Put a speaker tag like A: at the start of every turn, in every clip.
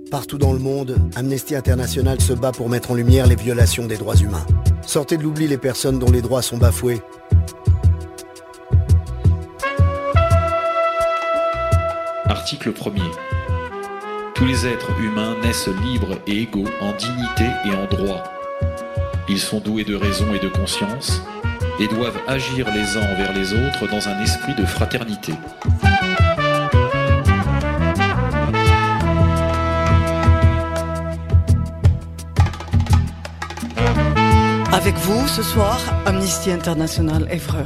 A: Partout dans le monde, Amnesty International se bat pour mettre en lumière les violations des droits humains. Sortez de l'oubli les personnes dont les droits sont bafoués.
B: Article 1er. Tous les êtres humains naissent libres et égaux en dignité et en droit. Ils sont doués de raison et de conscience et doivent agir les uns envers les autres dans un esprit de fraternité.
C: Avec vous, ce soir, Amnesty International Évreux.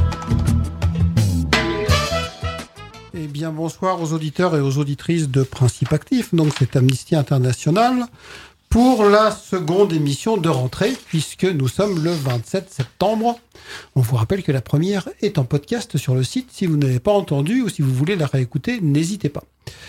D: Eh bien, bonsoir aux auditeurs et aux auditrices de Principe Actif. Donc, c'est Amnesty International pour la seconde émission de rentrée, puisque nous sommes le 27 septembre. On vous rappelle que la première est en podcast sur le site. Si vous n'avez pas entendu ou si vous voulez la réécouter, n'hésitez pas.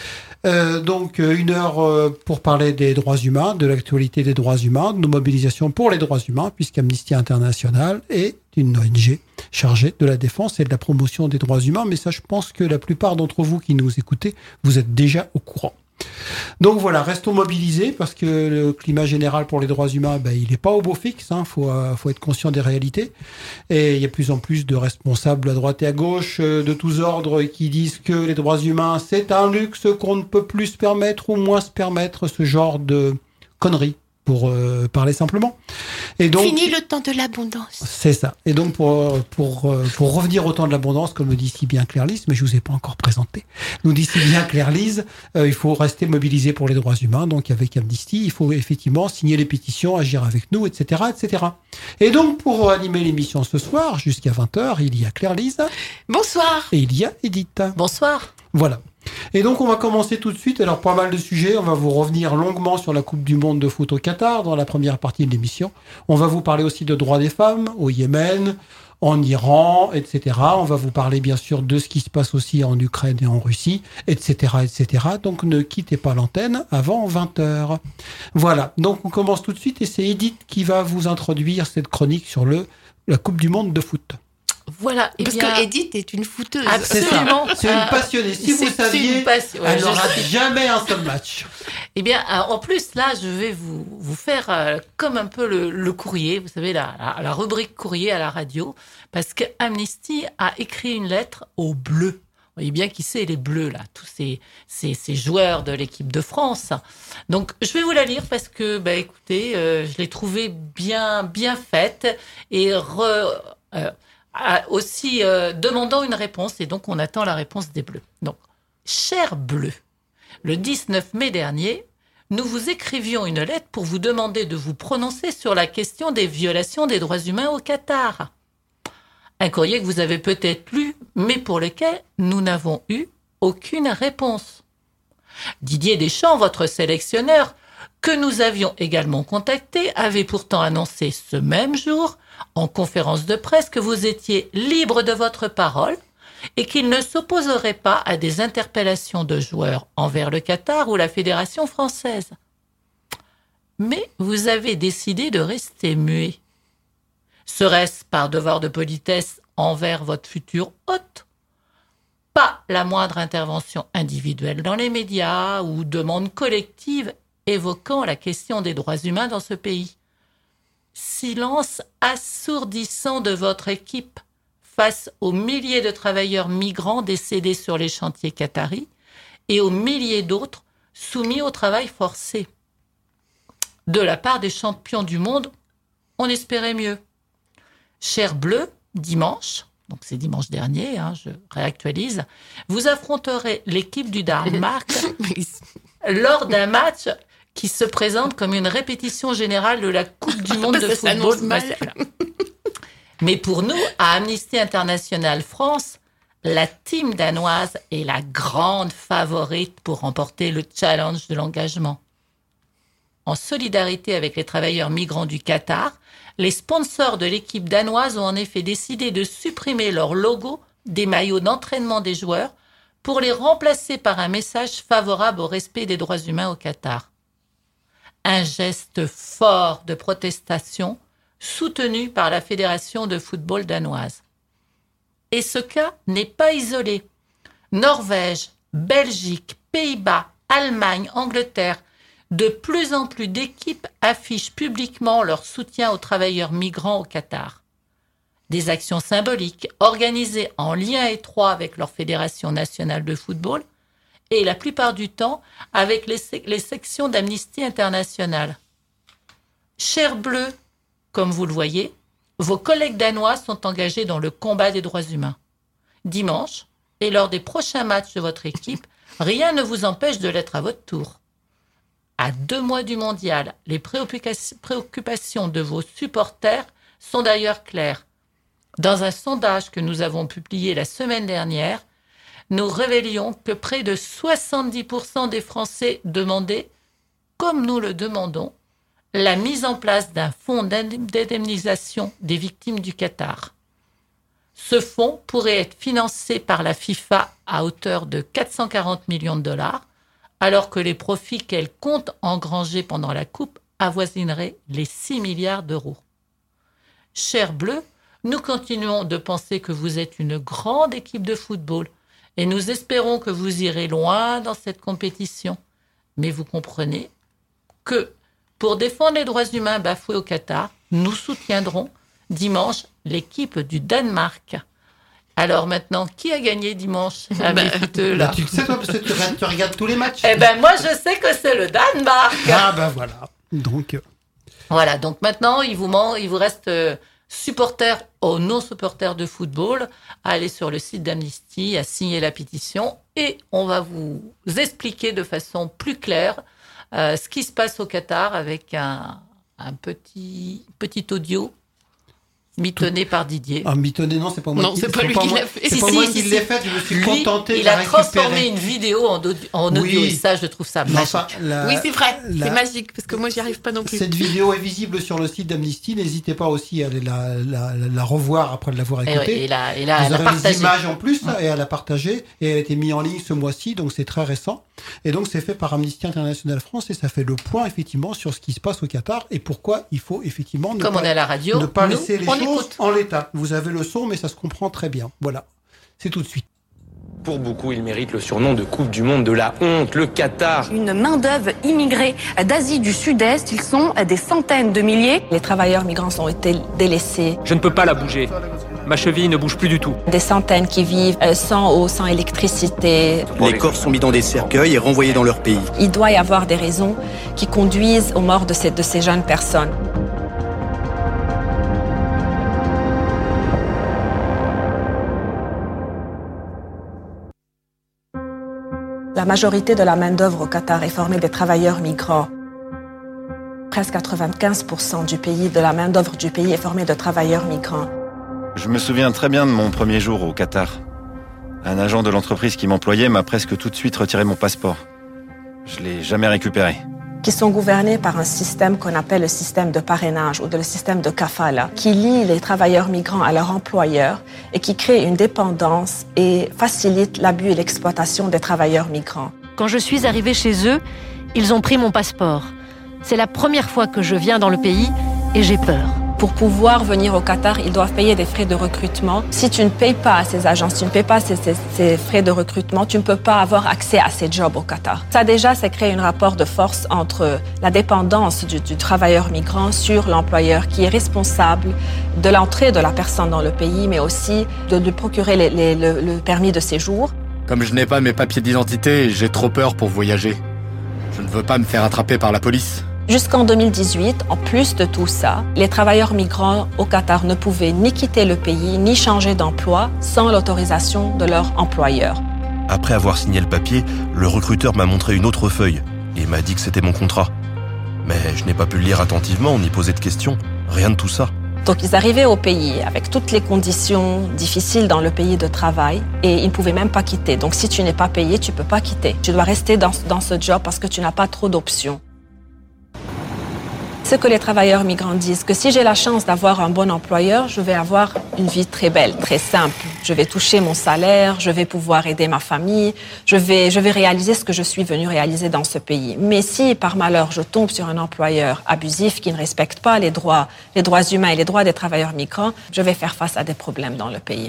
D: Donc, une heure pour parler des droits humains, de l'actualité des droits humains, de nos mobilisations pour les droits humains, puisqu'Amnesty International est une ONG chargée de la défense et de la promotion des droits humains. Mais ça, je pense que la plupart d'entre vous qui nous écoutez, vous êtes déjà au courant. Donc voilà, restons mobilisés parce que le climat général pour les droits humains, il n'est pas au beau fixe. Faut être conscient des réalités. Et il y a de plus en plus de responsables à droite et à gauche de tous ordres qui disent que les droits humains, c'est un luxe qu'on ne peut plus se permettre ou moins se permettre, ce genre de conneries, pour parler simplement. Et donc,
E: fini le temps de l'abondance.
D: C'est ça. Et donc, pour revenir au temps de l'abondance, comme le dit si bien Claire-Lise, mais je vous ai pas encore présenté, nous dit si bien Claire-Lise, il faut rester mobilisé pour les droits humains. Donc, avec Amnesty, il faut effectivement signer les pétitions, agir avec nous, etc., etc. Et donc, pour animer l'émission ce soir, jusqu'à 20h, il y a Claire-Lise.
E: Bonsoir.
D: Et il y a Edith.
E: Bonsoir.
D: Voilà. Et donc, on va commencer tout de suite. Alors, pas mal de sujets. On va vous revenir longuement sur la Coupe du Monde de foot au Qatar dans la première partie de l'émission. On va vous parler aussi de droits des femmes au Yémen, en Iran, etc. On va vous parler, bien sûr, de ce qui se passe aussi en Ukraine et en Russie, etc., etc. Donc, ne quittez pas l'antenne avant 20h. Voilà. Donc, on commence tout de suite et c'est Edith qui va vous introduire cette chronique sur la Coupe du Monde de foot.
E: Voilà, parce que Edith est une footeuse.
D: Absolument. C'est une passionnée. Si vous saviez, elle n'aura jamais un seul match.
F: Eh bien, en plus, là, je vais vous faire comme un peu le courrier, vous savez, la rubrique courrier à la radio, parce que Amnesty a écrit une lettre aux Bleus. Vous voyez bien qui c'est, les Bleus, là, tous ces joueurs de l'équipe de France. Donc, je vais vous la lire parce que, écoutez, je l'ai trouvée bien faite et aussi demandant une réponse, et donc on attend la réponse des Bleus. Donc, chers Bleus, le 19 mai dernier, nous vous écrivions une lettre pour vous demander de vous prononcer sur la question des violations des droits humains au Qatar. Un courrier que vous avez peut-être lu, mais pour lequel nous n'avons eu aucune réponse. Didier Deschamps, votre sélectionneur, que nous avions également contacté, avait pourtant annoncé ce même jour, en conférence de presse, que vous étiez libre de votre parole et qu'il ne s'opposerait pas à des interpellations de joueurs envers le Qatar ou la Fédération française. Mais vous avez décidé de rester muet. Serait-ce par devoir de politesse envers votre futur hôte ? Pas la moindre intervention individuelle dans les médias ou demande collective évoquant la question des droits humains dans ce pays. Silence assourdissant de votre équipe face aux milliers de travailleurs migrants décédés sur les chantiers qataris et aux milliers d'autres soumis au travail forcé. De la part des champions du monde, on espérait mieux. Chers Bleus, dimanche, donc c'est dimanche dernier, je réactualise, vous affronterez l'équipe du Danemark lors d'un match qui se présente comme une répétition générale de la Coupe du Monde de football masculin. Mais pour nous, à Amnesty International France, la team danoise est la grande favorite pour remporter le challenge de l'engagement. En solidarité avec les travailleurs migrants du Qatar, les sponsors de l'équipe danoise ont en effet décidé de supprimer leur logo des maillots d'entraînement des joueurs pour les remplacer par un message favorable au respect des droits humains au Qatar. Un geste fort de protestation soutenu par la Fédération de football danoise. Et ce cas n'est pas isolé. Norvège, Belgique, Pays-Bas, Allemagne, Angleterre, de plus en plus d'équipes affichent publiquement leur soutien aux travailleurs migrants au Qatar. Des actions symboliques organisées en lien étroit avec leur fédération nationale de football et la plupart du temps avec les sections d'Amnesty International. Chers Bleus, comme vous le voyez, vos collègues danois sont engagés dans le combat des droits humains. Dimanche, et lors des prochains matchs de votre équipe, rien ne vous empêche de l'être à votre tour. À 2 mois du mondial, les préoccupations de vos supporters sont d'ailleurs claires. Dans un sondage que nous avons publié la semaine dernière, nous révélions que près de 70% des Français demandaient, comme nous le demandons, la mise en place d'un fonds d'indemnisation des victimes du Qatar. Ce fonds pourrait être financé par la FIFA à hauteur de 440 millions de dollars, alors que les profits qu'elle compte engranger pendant la Coupe avoisineraient les 6 milliards d'euros. Chers Bleus, nous continuons de penser que vous êtes une grande équipe de football et nous espérons que vous irez loin dans cette compétition. Mais vous comprenez que pour défendre les droits humains bafoués au Qatar, nous soutiendrons dimanche l'équipe du Danemark. Alors maintenant, qui a gagné dimanche avec footeux, là
D: Tu le sais toi, parce que tu regardes tous les matchs.
F: Eh ben moi je sais que c'est le Danemark.
D: Ah ben voilà. Donc
F: voilà, donc maintenant il vous reste supporters ou non supporters de football à aller sur le site d'Amnesty, à signer la pétition et on va vous expliquer de façon plus claire ce qui se passe au Qatar avec un petit audio mitonné par Didier.
D: Ah, mitonné, non, c'est pas moi.
E: Non, c'est pas lui qui l'a fait.
D: C'est pas moi qui l'ai fait, je me suis contenté de la récupérer.
F: Il a transformé une vidéo en audio
D: Oui.
F: et ça, je trouve ça magique.
D: Enfin,
E: Oui, c'est vrai, c'est magique, parce que moi, j'y arrive pas non plus.
D: Cette vidéo est visible sur le site d'Amnesty. N'hésitez pas aussi à aller la revoir après de l'avoir écoutée. Vous aurez les images en plus et à la partager. Et elle a été mise en ligne ce mois-ci, donc c'est très récent. Et donc, c'est fait par Amnesty International France et ça fait le point, effectivement, sur ce qui se passe au Qatar et pourquoi il faut, effectivement,
F: Comme on est à la radio,
D: ne pas laisser les choses
F: écoute.
D: en l'état. Vous avez le son, mais ça se comprend très bien. Voilà. C'est tout de suite.
G: Pour beaucoup, il mérite le surnom de Coupe du Monde de la honte, le Qatar.
H: Une main-d'œuvre immigrée d'Asie du Sud-Est, ils sont des centaines de milliers. Les travailleurs migrants ont été délaissés.
I: Je ne peux pas la bouger. Ma cheville ne bouge plus du tout.
H: Des centaines qui vivent sans eau, sans électricité.
J: Les corps sont mis dans des cercueils et renvoyés dans leur pays.
H: Il doit y avoir des raisons qui conduisent aux morts de ces jeunes personnes. La majorité de la main-d'œuvre au Qatar est formée des travailleurs migrants. Presque 95% de la main-d'œuvre du pays est formée de travailleurs migrants.
K: Je me souviens très bien de mon premier jour au Qatar. Un agent de l'entreprise qui m'employait m'a presque tout de suite retiré mon passeport. Je ne l'ai jamais récupéré.
H: Qui sont gouvernés par un système qu'on appelle le système de parrainage ou le système de kafala, qui lie les travailleurs migrants à leur employeur et qui crée une dépendance et facilite l'abus et l'exploitation des travailleurs migrants.
L: Quand je suis arrivée chez eux, ils ont pris mon passeport. C'est la première fois que je viens dans le pays et j'ai peur.
H: Pour pouvoir venir au Qatar, ils doivent payer des frais de recrutement. Si tu ne payes pas à ces agences, tu ne payes pas ces frais de recrutement, tu ne peux pas avoir accès à ces jobs au Qatar. Ça déjà, ça crée un rapport de force entre la dépendance du travailleur migrant sur l'employeur qui est responsable de l'entrée de la personne dans le pays, mais aussi de lui procurer le permis de séjour.
M: Comme je n'ai pas mes papiers d'identité, j'ai trop peur pour voyager. Je ne veux pas me faire attraper par la police.
H: Jusqu'en 2018, en plus de tout ça, les travailleurs migrants au Qatar ne pouvaient ni quitter le pays, ni changer d'emploi sans l'autorisation de leur employeur.
N: Après avoir signé le papier, le recruteur m'a montré une autre feuille et m'a dit que c'était mon contrat. Mais je n'ai pas pu le lire attentivement ni poser de questions. Rien de tout ça.
H: Donc ils arrivaient au pays avec toutes les conditions difficiles dans le pays de travail et ils ne pouvaient même pas quitter. Donc si tu n'es pas payé, tu ne peux pas quitter. Tu dois rester dans ce job parce que tu n'as pas trop d'options. Ce que les travailleurs migrants disent, que si j'ai la chance d'avoir un bon employeur, je vais avoir une vie très belle, très simple. Je vais toucher mon salaire, je vais pouvoir aider ma famille, je vais réaliser ce que je suis venu réaliser dans ce pays. Mais si, par malheur, je tombe sur un employeur abusif qui ne respecte pas les droits humains et les droits des travailleurs migrants, je vais faire face à des problèmes dans le pays.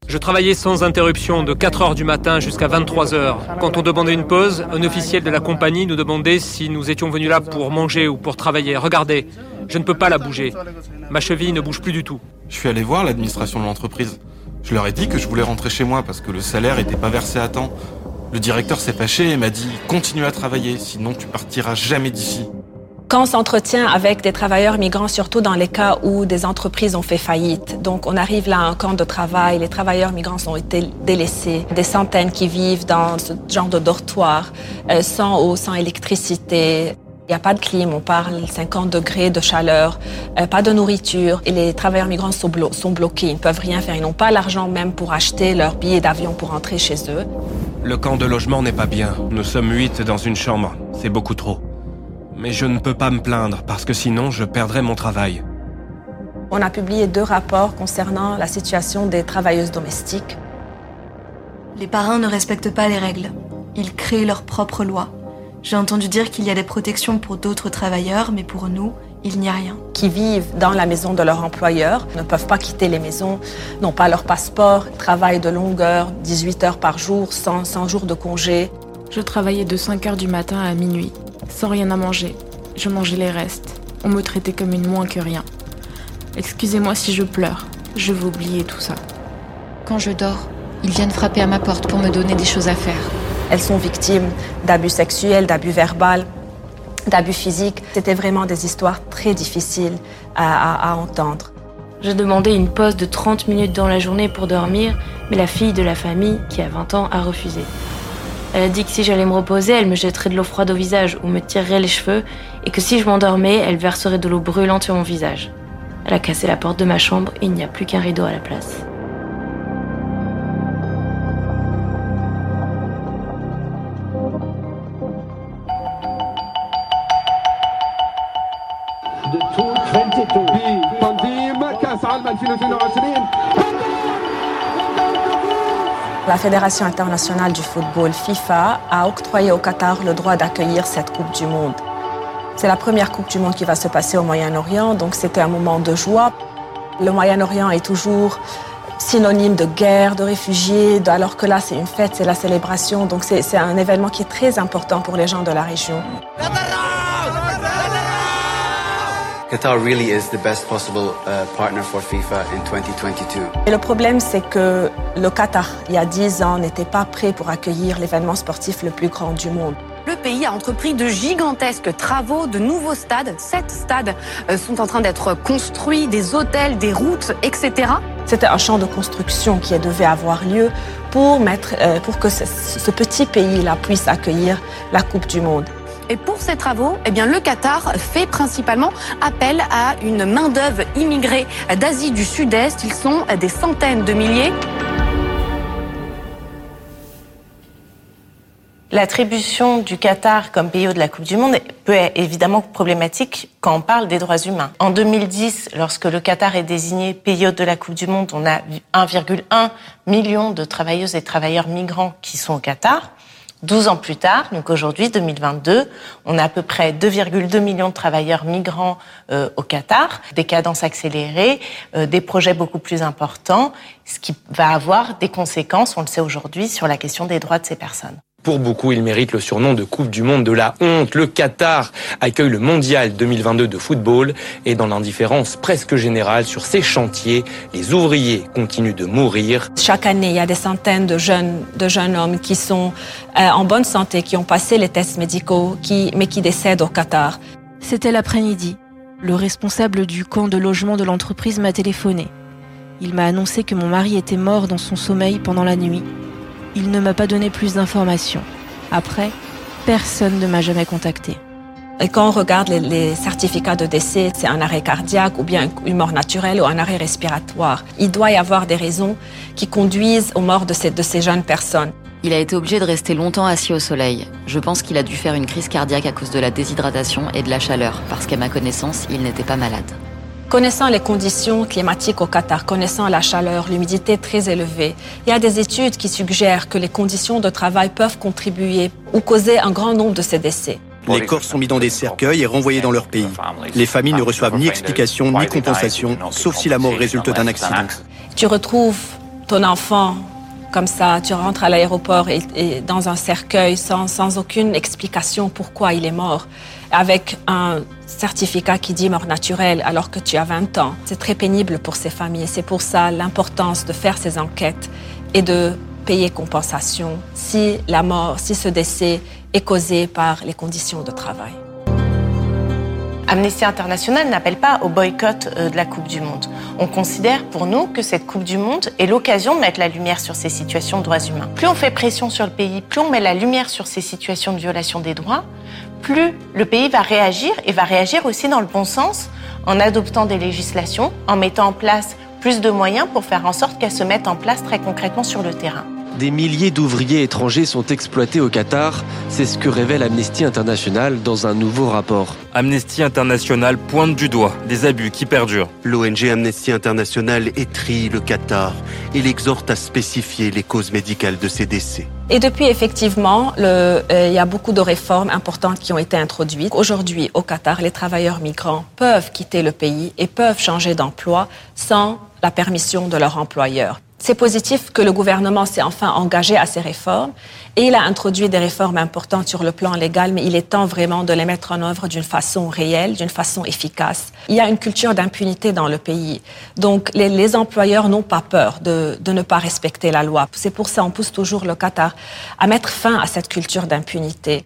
I: Je travaillais sans interruption de 4h du matin jusqu'à 23h. Quand on demandait une pause, un officiel de la compagnie nous demandait si nous étions venus là pour manger ou pour travailler. Regardez, je ne peux pas la bouger. Ma cheville ne bouge plus du tout.
O: Je suis allé voir l'administration de l'entreprise. Je leur ai dit que je voulais rentrer chez moi parce que le salaire n'était pas versé à temps. Le directeur s'est fâché et m'a dit « Continue à travailler, sinon tu partiras jamais d'ici ».
H: Quand on s'entretient avec des travailleurs migrants, surtout dans les cas où des entreprises ont fait faillite, donc on arrive là à un camp de travail, les travailleurs migrants ont été délaissés, des centaines qui vivent dans ce genre de dortoir, sans eau, sans électricité. Il n'y a pas de clim, on parle 50 degrés de chaleur, pas de nourriture. Et les travailleurs migrants sont bloqués, ils ne peuvent rien faire. Ils n'ont pas l'argent même pour acheter leur billet d'avion pour rentrer chez eux.
P: Le camp de logement n'est pas bien. Nous sommes 8 dans une chambre. C'est beaucoup trop. Mais je ne peux pas me plaindre parce que sinon je perdrais mon travail.
H: On a publié 2 rapports concernant la situation des travailleuses domestiques.
Q: Les parrains ne respectent pas les règles. Ils créent leurs propres lois. J'ai entendu dire qu'il y a des protections pour d'autres travailleurs, mais pour nous, il n'y a rien.
H: Qui vivent dans la maison de leur employeur, ne peuvent pas quitter les maisons, n'ont pas leur passeport, travaillent de longues heures, 18 heures par jour, 100 jours de congé.
R: Je travaillais de 5h du matin à minuit, sans rien à manger. Je mangeais les restes. On me traitait comme une moins que rien. Excusez-moi si je pleure, je veux oublier tout ça.
S: Quand je dors, ils viennent frapper à ma porte pour me donner des choses à faire.
H: Elles sont victimes d'abus sexuels, d'abus verbaux, d'abus physiques. C'était vraiment des histoires très difficiles à entendre.
R: J'ai demandé une pause de 30 minutes dans la journée pour dormir, mais la fille de la famille, qui a 20 ans, a refusé. Elle a dit que si j'allais me reposer, elle me jetterait de l'eau froide au visage ou me tirerait les cheveux, et que si je m'endormais, elle verserait de l'eau brûlante sur mon visage. Elle a cassé la porte de ma chambre et il n'y a plus qu'un rideau à la place.
H: La Fédération internationale du football, FIFA, a octroyé au Qatar le droit d'accueillir cette Coupe du Monde. C'est la première Coupe du Monde qui va se passer au Moyen-Orient, donc c'était un moment de joie. Le Moyen-Orient est toujours synonyme de guerre, de réfugiés, alors que là c'est une fête, c'est la célébration, donc c'est un événement qui est très important pour les gens de la région.
T: Qatar really is the best possible partner for FIFA in 2022.
H: Et le problème, c'est que le Qatar, il y a 10 ans, n'était pas prêt pour accueillir l'événement sportif le plus grand du monde.
U: Le pays a entrepris de gigantesques travaux, de nouveaux stades. 7 stades sont en train d'être construits, des hôtels, des routes, etc.
H: C'était un champ de construction qui devait avoir lieu pour que ce petit pays-là puisse accueillir la Coupe du Monde.
U: Et pour ces travaux, eh bien, le Qatar fait principalement appel à une main-d'œuvre immigrée d'Asie du Sud-Est. Ils sont des centaines de milliers.
V: L'attribution du Qatar comme pays hôte de la Coupe du Monde peut être évidemment problématique quand on parle des droits humains. En 2010, lorsque le Qatar est désigné pays hôte de la Coupe du Monde, on a 1,1 million de travailleuses et travailleurs migrants qui sont au Qatar. 12 ans plus tard, donc aujourd'hui, 2022, on a à peu près 2,2 millions de travailleurs migrants au Qatar, des cadences accélérées, des projets beaucoup plus importants, ce qui va avoir des conséquences, on le sait aujourd'hui, sur la question des droits de ces personnes.
G: Pour beaucoup, il mérite le surnom de Coupe du Monde de la honte. Le Qatar accueille le Mondial 2022 de football et dans l'indifférence presque générale sur ces chantiers, les ouvriers continuent de mourir.
H: Chaque année, il y a des centaines de jeunes hommes qui sont en bonne santé, qui ont passé les tests médicaux, mais qui décèdent au Qatar.
R: C'était l'après-midi. Le responsable du camp de logement de l'entreprise m'a téléphoné. Il m'a annoncé que mon mari était mort dans son sommeil pendant la nuit. Il ne m'a pas donné plus d'informations. Après, personne ne m'a jamais contacté.
H: Et quand on regarde les certificats de décès, c'est un arrêt cardiaque ou bien une mort naturelle ou un arrêt respiratoire. Il doit y avoir des raisons qui conduisent aux morts de ces jeunes personnes.
W: Il a été obligé de rester longtemps assis au soleil. Je pense qu'il a dû faire une crise cardiaque à cause de la déshydratation et de la chaleur, parce qu'à ma connaissance, il n'était pas malade.
H: Connaissant les conditions climatiques au Qatar, connaissant la chaleur, l'humidité très élevée, il y a des études qui suggèrent que les conditions de travail peuvent contribuer ou causer un grand nombre de ces décès.
J: Les corps sont mis dans des cercueils et renvoyés dans leur pays. Les familles ne reçoivent ni explication ni compensation, sauf si la mort résulte d'un accident.
H: Tu retrouves ton enfant comme ça, tu rentres à l'aéroport et dans un cercueil sans aucune explication pourquoi il est mort, avec un certificat qui dit mort naturelle alors que tu as 20 ans. C'est très pénible pour ces familles. C'est pour ça l'importance de faire ces enquêtes et de payer compensation si ce décès est causé par les conditions de travail.
V: Amnesty International n'appelle pas au boycott de la Coupe du Monde. On considère pour nous que cette Coupe du Monde est l'occasion de mettre la lumière sur ces situations de droits humains. Plus on fait pression sur le pays, plus on met la lumière sur ces situations de violation des droits, plus le pays va réagir et va réagir aussi dans le bon sens en adoptant des législations, en mettant en place plus de moyens pour faire en sorte qu'elles se mettent en place très concrètement sur le terrain.
A: Des milliers d'ouvriers étrangers sont exploités au Qatar. C'est ce que révèle Amnesty International dans un nouveau rapport.
O: Amnesty International pointe du doigt des abus qui perdurent.
J: L'ONG Amnesty International étrille le Qatar et l'exhorte à spécifier les causes médicales de ces décès.
H: Et depuis, effectivement, il y a beaucoup de réformes importantes qui ont été introduites. Aujourd'hui, au Qatar, les travailleurs migrants peuvent quitter le pays et peuvent changer d'emploi sans la permission de leur employeur. C'est positif que le gouvernement s'est enfin engagé à ces réformes et il a introduit des réformes importantes sur le plan légal, mais il est temps vraiment de les mettre en œuvre d'une façon réelle, d'une façon efficace. Il y a une culture d'impunité dans le pays, donc les employeurs n'ont pas peur de ne pas respecter la loi. C'est pour ça qu'on pousse toujours le Qatar à mettre fin à cette culture d'impunité.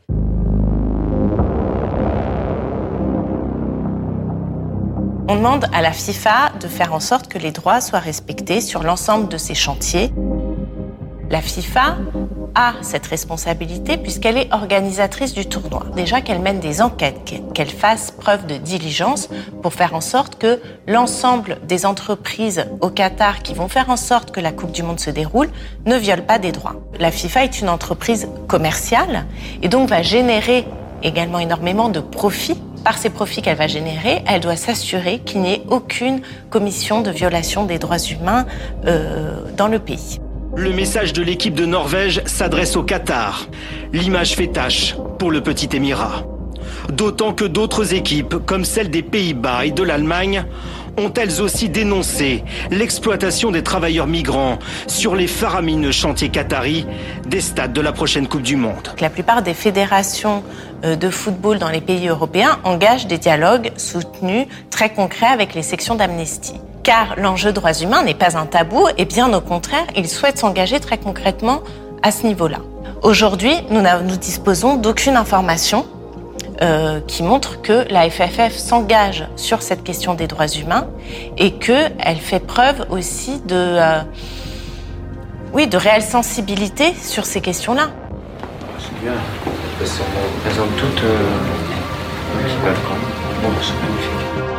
V: On demande à la FIFA de faire en sorte que les droits soient respectés sur l'ensemble de ces chantiers. La FIFA a cette responsabilité puisqu'elle est organisatrice du tournoi. Déjà qu'elle mène des enquêtes, qu'elle fasse preuve de diligence pour faire en sorte que l'ensemble des entreprises au Qatar qui vont faire en sorte que la Coupe du Monde se déroule ne violent pas des droits. La FIFA est une entreprise commerciale et donc va générer également énormément de profits. Par ces profits qu'elle va générer, elle doit s'assurer qu'il n'y ait aucune commission de violation des droits humains dans le pays.
B: Le message de l'équipe de Norvège s'adresse au Qatar. L'image fait tache pour le petit Émirat. D'autant que d'autres équipes, comme celle des Pays-Bas et de l'Allemagne, ont elles aussi dénoncé l'exploitation des travailleurs migrants sur les faramineux chantiers qataris des stades de la prochaine Coupe du Monde.
V: La plupart des fédérations de football dans les pays européens engagent des dialogues soutenus, très concrets avec les sections d'Amnesty. Car l'enjeu droits humains n'est pas un tabou et bien au contraire, ils souhaitent s'engager très concrètement à ce niveau-là. Aujourd'hui, nous disposons d'aucune information qui montre que la FFF s'engage sur cette question des droits humains et qu'elle fait preuve aussi de réelle sensibilité sur ces questions-là.
C: C'est bien, parce qu'on représente toute l'équipe afghane. Bon, c'est magnifique.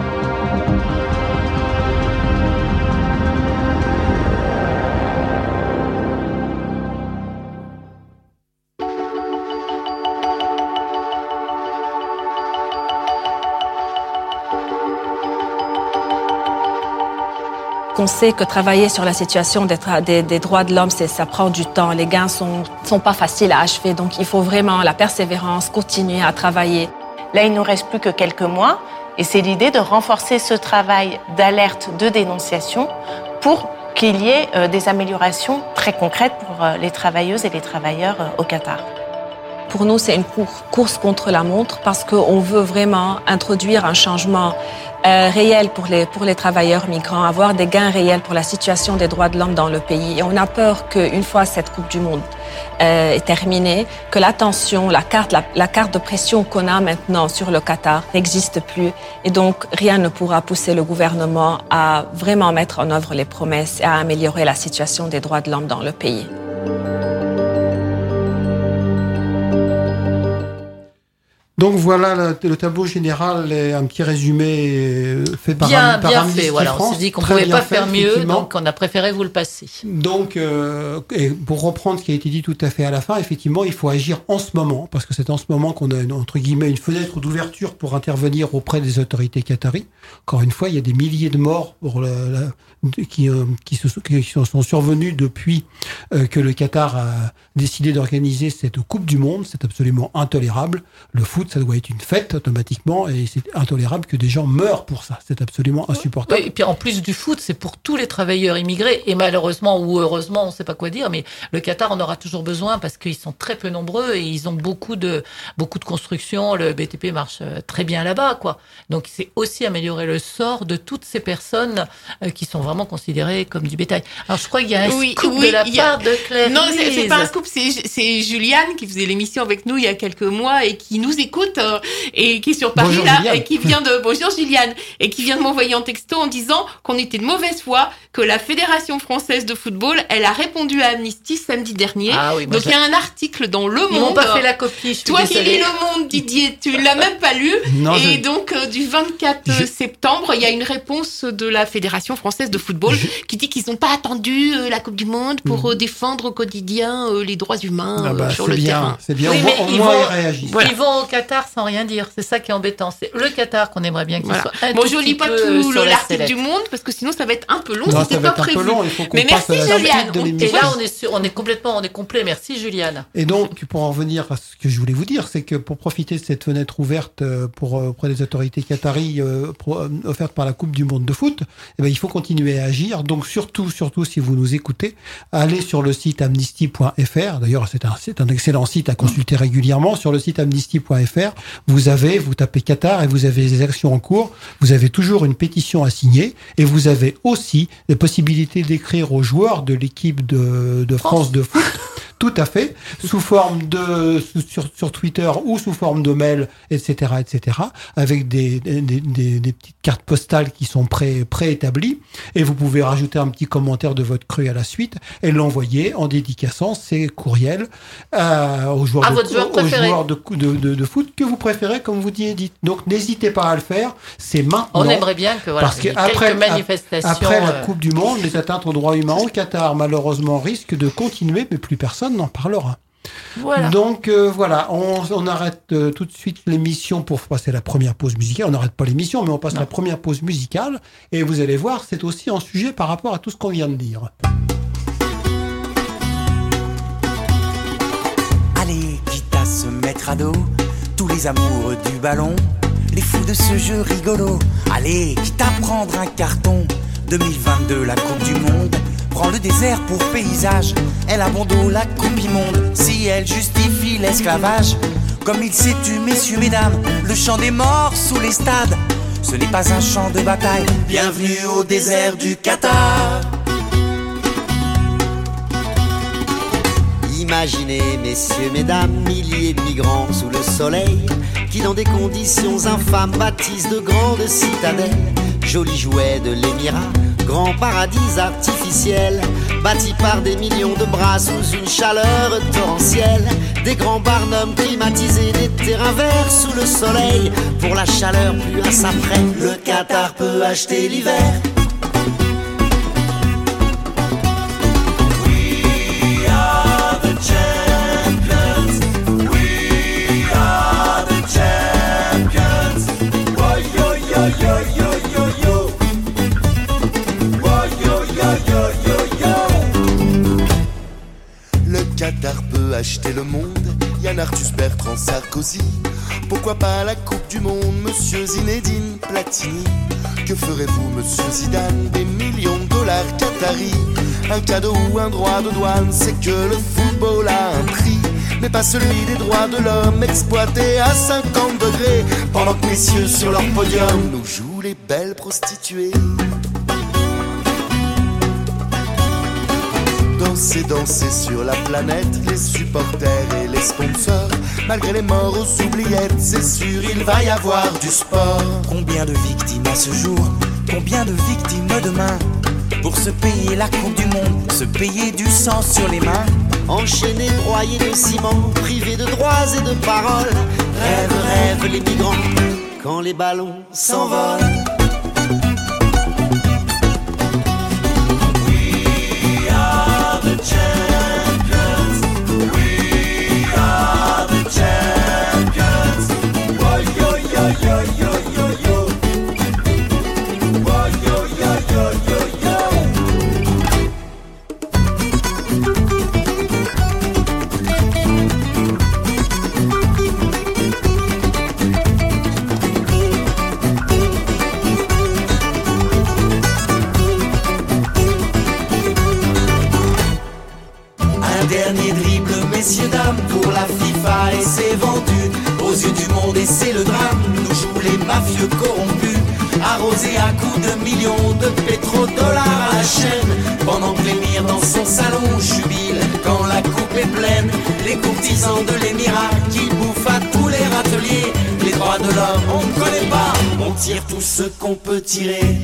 H: On sait que travailler sur la situation des droits de l'homme, ça prend du temps. Les gains sont pas faciles à achever, donc il faut vraiment la persévérance, continuer à travailler.
V: Là, il nous reste plus que quelques mois, et c'est l'idée de renforcer ce travail d'alerte, de dénonciation, pour qu'il y ait des améliorations très concrètes pour les travailleuses et les travailleurs au Qatar.
H: Pour nous, c'est une course contre la montre parce qu'on veut vraiment introduire un changement réel pour les travailleurs migrants, avoir des gains réels pour la situation des droits de l'homme dans le pays. Et on a peur qu'une fois cette Coupe du Monde est terminée, que la tension, la carte de pression qu'on a maintenant sur le Qatar n'existe plus. Et donc, rien ne pourra pousser le gouvernement à vraiment mettre en œuvre les promesses et à améliorer la situation des droits de l'homme dans le pays.
D: Donc voilà le tableau général et un petit résumé fait par Amnesty
F: fait. Voilà,
D: France.
F: On s'est dit qu'on ne pouvait pas faire mieux, donc on a préféré vous le passer.
D: Donc, et pour reprendre ce qui a été dit tout à fait à la fin, effectivement, il faut agir en ce moment, parce que c'est en ce moment qu'on a entre guillemets une fenêtre d'ouverture pour intervenir auprès des autorités qataries. Encore une fois, il y a des milliers de morts qui sont survenus depuis que le Qatar a décidé d'organiser cette Coupe du Monde. C'est absolument intolérable. Le foot foot, ça doit être une fête automatiquement, et c'est intolérable que des gens meurent pour ça. C'est absolument insupportable.
F: Oui, et puis en plus du foot, c'est pour tous les travailleurs immigrés, et malheureusement ou heureusement, on ne sait pas quoi dire, mais le Qatar en aura toujours besoin parce qu'ils sont très peu nombreux et ils ont beaucoup de construction. Le BTP marche très bien là-bas, quoi. Donc c'est aussi améliorer le sort de toutes ces personnes qui sont vraiment considérées comme du bétail. Alors je crois qu'il y a un scoop de la part de Claire.
E: Non, c'est pas un scoop, c'est Juliane qui faisait l'émission avec nous il y a quelques mois et qui nous écoute et qui est sur Paris. Bonjour, là Juliane. Et qui vient de bonjour Juliane et qui vient de m'envoyer en texto en disant qu'on était de mauvaise foi, que la Fédération française de football, elle a répondu à Amnesty samedi dernier. Ah oui, donc il y a un article dans Le Monde.
F: Ils m'ont pas fait la copie.
E: Toi qui lis Le Monde, Didier, tu l'as même pas lu. Non, et donc du 24 septembre, il y a une réponse de la Fédération française de football qui dit qu'ils n'ont pas attendu la Coupe du Monde pour défendre au quotidien les droits humains sur le terrain.
D: C'est bien,
F: oui,
D: au moins ils réagissent.
F: Voilà. Ils vont au Qatar sans rien dire, c'est ça qui est embêtant. C'est le Qatar qu'on aimerait bien qu'il soit un tout petit peu.
E: Bon, je lis pas tout l'article du Monde parce que sinon ça va être un peu long. C'était pas prévu.
D: Mais merci
E: Juliane.
F: Et là on est complet. Merci Juliane.
D: Et donc pour en venir à ce que je voulais vous dire, c'est que pour profiter de cette fenêtre ouverte auprès des autorités qataries offerte par la Coupe du Monde de foot, eh ben, il faut continuer à agir. Donc surtout si vous nous écoutez, allez sur le site amnesty.fr. D'ailleurs c'est un excellent site à consulter régulièrement. Sur le site amnesty.fr, vous tapez Qatar et vous avez des actions en cours. Vous avez toujours une pétition à signer et vous avez aussi la possibilité d'écrire aux joueurs de l'équipe de France de foot. Tout à fait, sous forme sur Twitter ou sous forme de mail, etc., avec des petites cartes postales qui sont préétablies, et vous pouvez rajouter un petit commentaire de votre cru à la suite et l'envoyer en dédicaçant ces courriels aux joueurs de foot que vous préférez, comme vous dites. Donc n'hésitez pas à le faire, c'est maintenant.
F: On aimerait bien que
D: parce qu'après la Coupe du Monde, les atteintes aux droits humains au Qatar malheureusement risquent de continuer, mais plus personne n'en parlera.
F: Voilà.
D: Donc voilà, on arrête tout de suite l'émission pour passer la première pause musicale. On n'arrête pas l'émission, mais on passe la première pause musicale. Et vous allez voir, c'est aussi un sujet par rapport à tout ce qu'on vient de dire.
K: Allez, quitte à se mettre à dos, tous les amoureux du ballon, les fous de ce jeu rigolo. Allez, quitte à prendre un carton, 2022 la Coupe du Monde. Prends le désert pour paysage, elle abandonne la coupe immonde. Si elle justifie l'esclavage, comme il s'est tu, messieurs, mesdames, le chant des morts sous les stades, ce n'est pas un champ de bataille. Bienvenue au désert du Qatar.
L: Imaginez, messieurs, mesdames, milliers de migrants sous le soleil, qui dans des conditions infâmes bâtissent de grandes citadelles. Jolis jouets de l'émirat, grand paradis artificiel, bâti par des millions de bras sous une chaleur torrentielle. Des grands barnums climatisés, des terrains verts sous le soleil. Pour la chaleur, plus un s'apprête, le Qatar peut acheter l'hiver.
X: Qatar peut acheter le monde, Yann Arthus Bertrand Sarkozy. Pourquoi pas la Coupe du Monde, monsieur Zinedine Platini? Que ferez-vous, monsieur Zidane, des millions de dollars qataris? Un cadeau ou un droit de douane, c'est que le football a un prix, mais pas celui des droits de l'homme exploités à 50 degrés. Pendant que messieurs sur leur podium nous jouent les belles prostituées. Danser sur la planète, les supporters et les sponsors. Malgré les morts aux oubliettes, c'est sûr il va y avoir du sport.
K: Combien de victimes à ce jour, combien de victimes demain, pour se payer la Coupe du Monde, se payer du sang sur les mains.
L: Enchaînés, broyés de ciment, privés de droits et de paroles. Rêvent les migrants, quand les ballons s'envolent.
K: le drame nous jouent les mafieux corrompus, arrosés à coups de millions de pétrodollars à la chaîne, pendant que l'émir dans son salon jubile quand la coupe est pleine. Les courtisans de l'émirat qui bouffent à tous les râteliers. Les droits de l'homme on ne connaît pas, on tire tout ce qu'on peut tirer.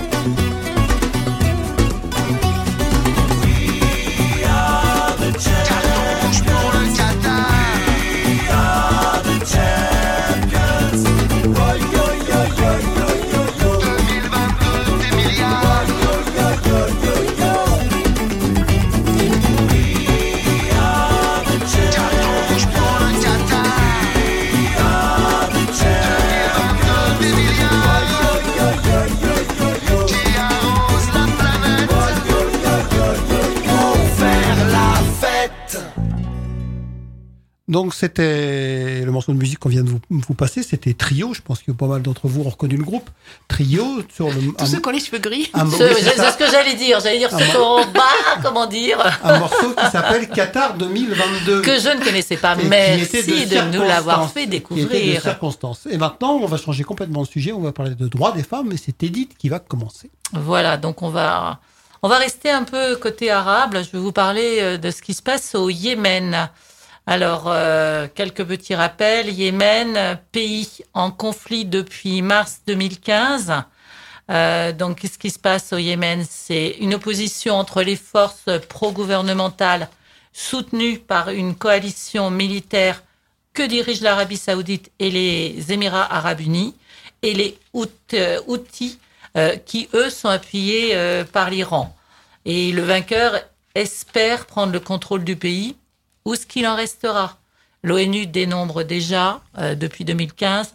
D: Donc c'était le morceau de musique qu'on vient de vous passer, c'était Trio. Je pense que pas mal d'entre vous ont reconnu le groupe. Trio sur le.
E: Tous ceux qui ont les cheveux gris.
F: C'est ce que j'allais dire. J'allais dire ceux qui ont comment dire.
D: Un morceau qui s'appelle Qatar 2022.
F: Que je ne connaissais pas. Merci de nous l'avoir fait découvrir.
D: Qui était de circonstances. Et maintenant, on va changer complètement de sujet. On va parler de droits des femmes. Et c'est Edith qui va commencer.
F: Voilà. Donc on va rester un peu côté arabe. Je vais vous parler de ce qui se passe au Yémen. Alors, quelques petits rappels. Yémen, pays en conflit depuis mars 2015. Donc, qu'est-ce qui se passe au Yémen? C'est une opposition entre les forces pro-gouvernementales soutenues par une coalition militaire que dirigent l'Arabie Saoudite et les Émirats Arabes Unis, et les Houthis qui, eux, sont appuyés par l'Iran. Et le vainqueur espère prendre le contrôle du pays. Où est-ce qu'il en restera? L'ONU dénombre déjà, depuis 2015,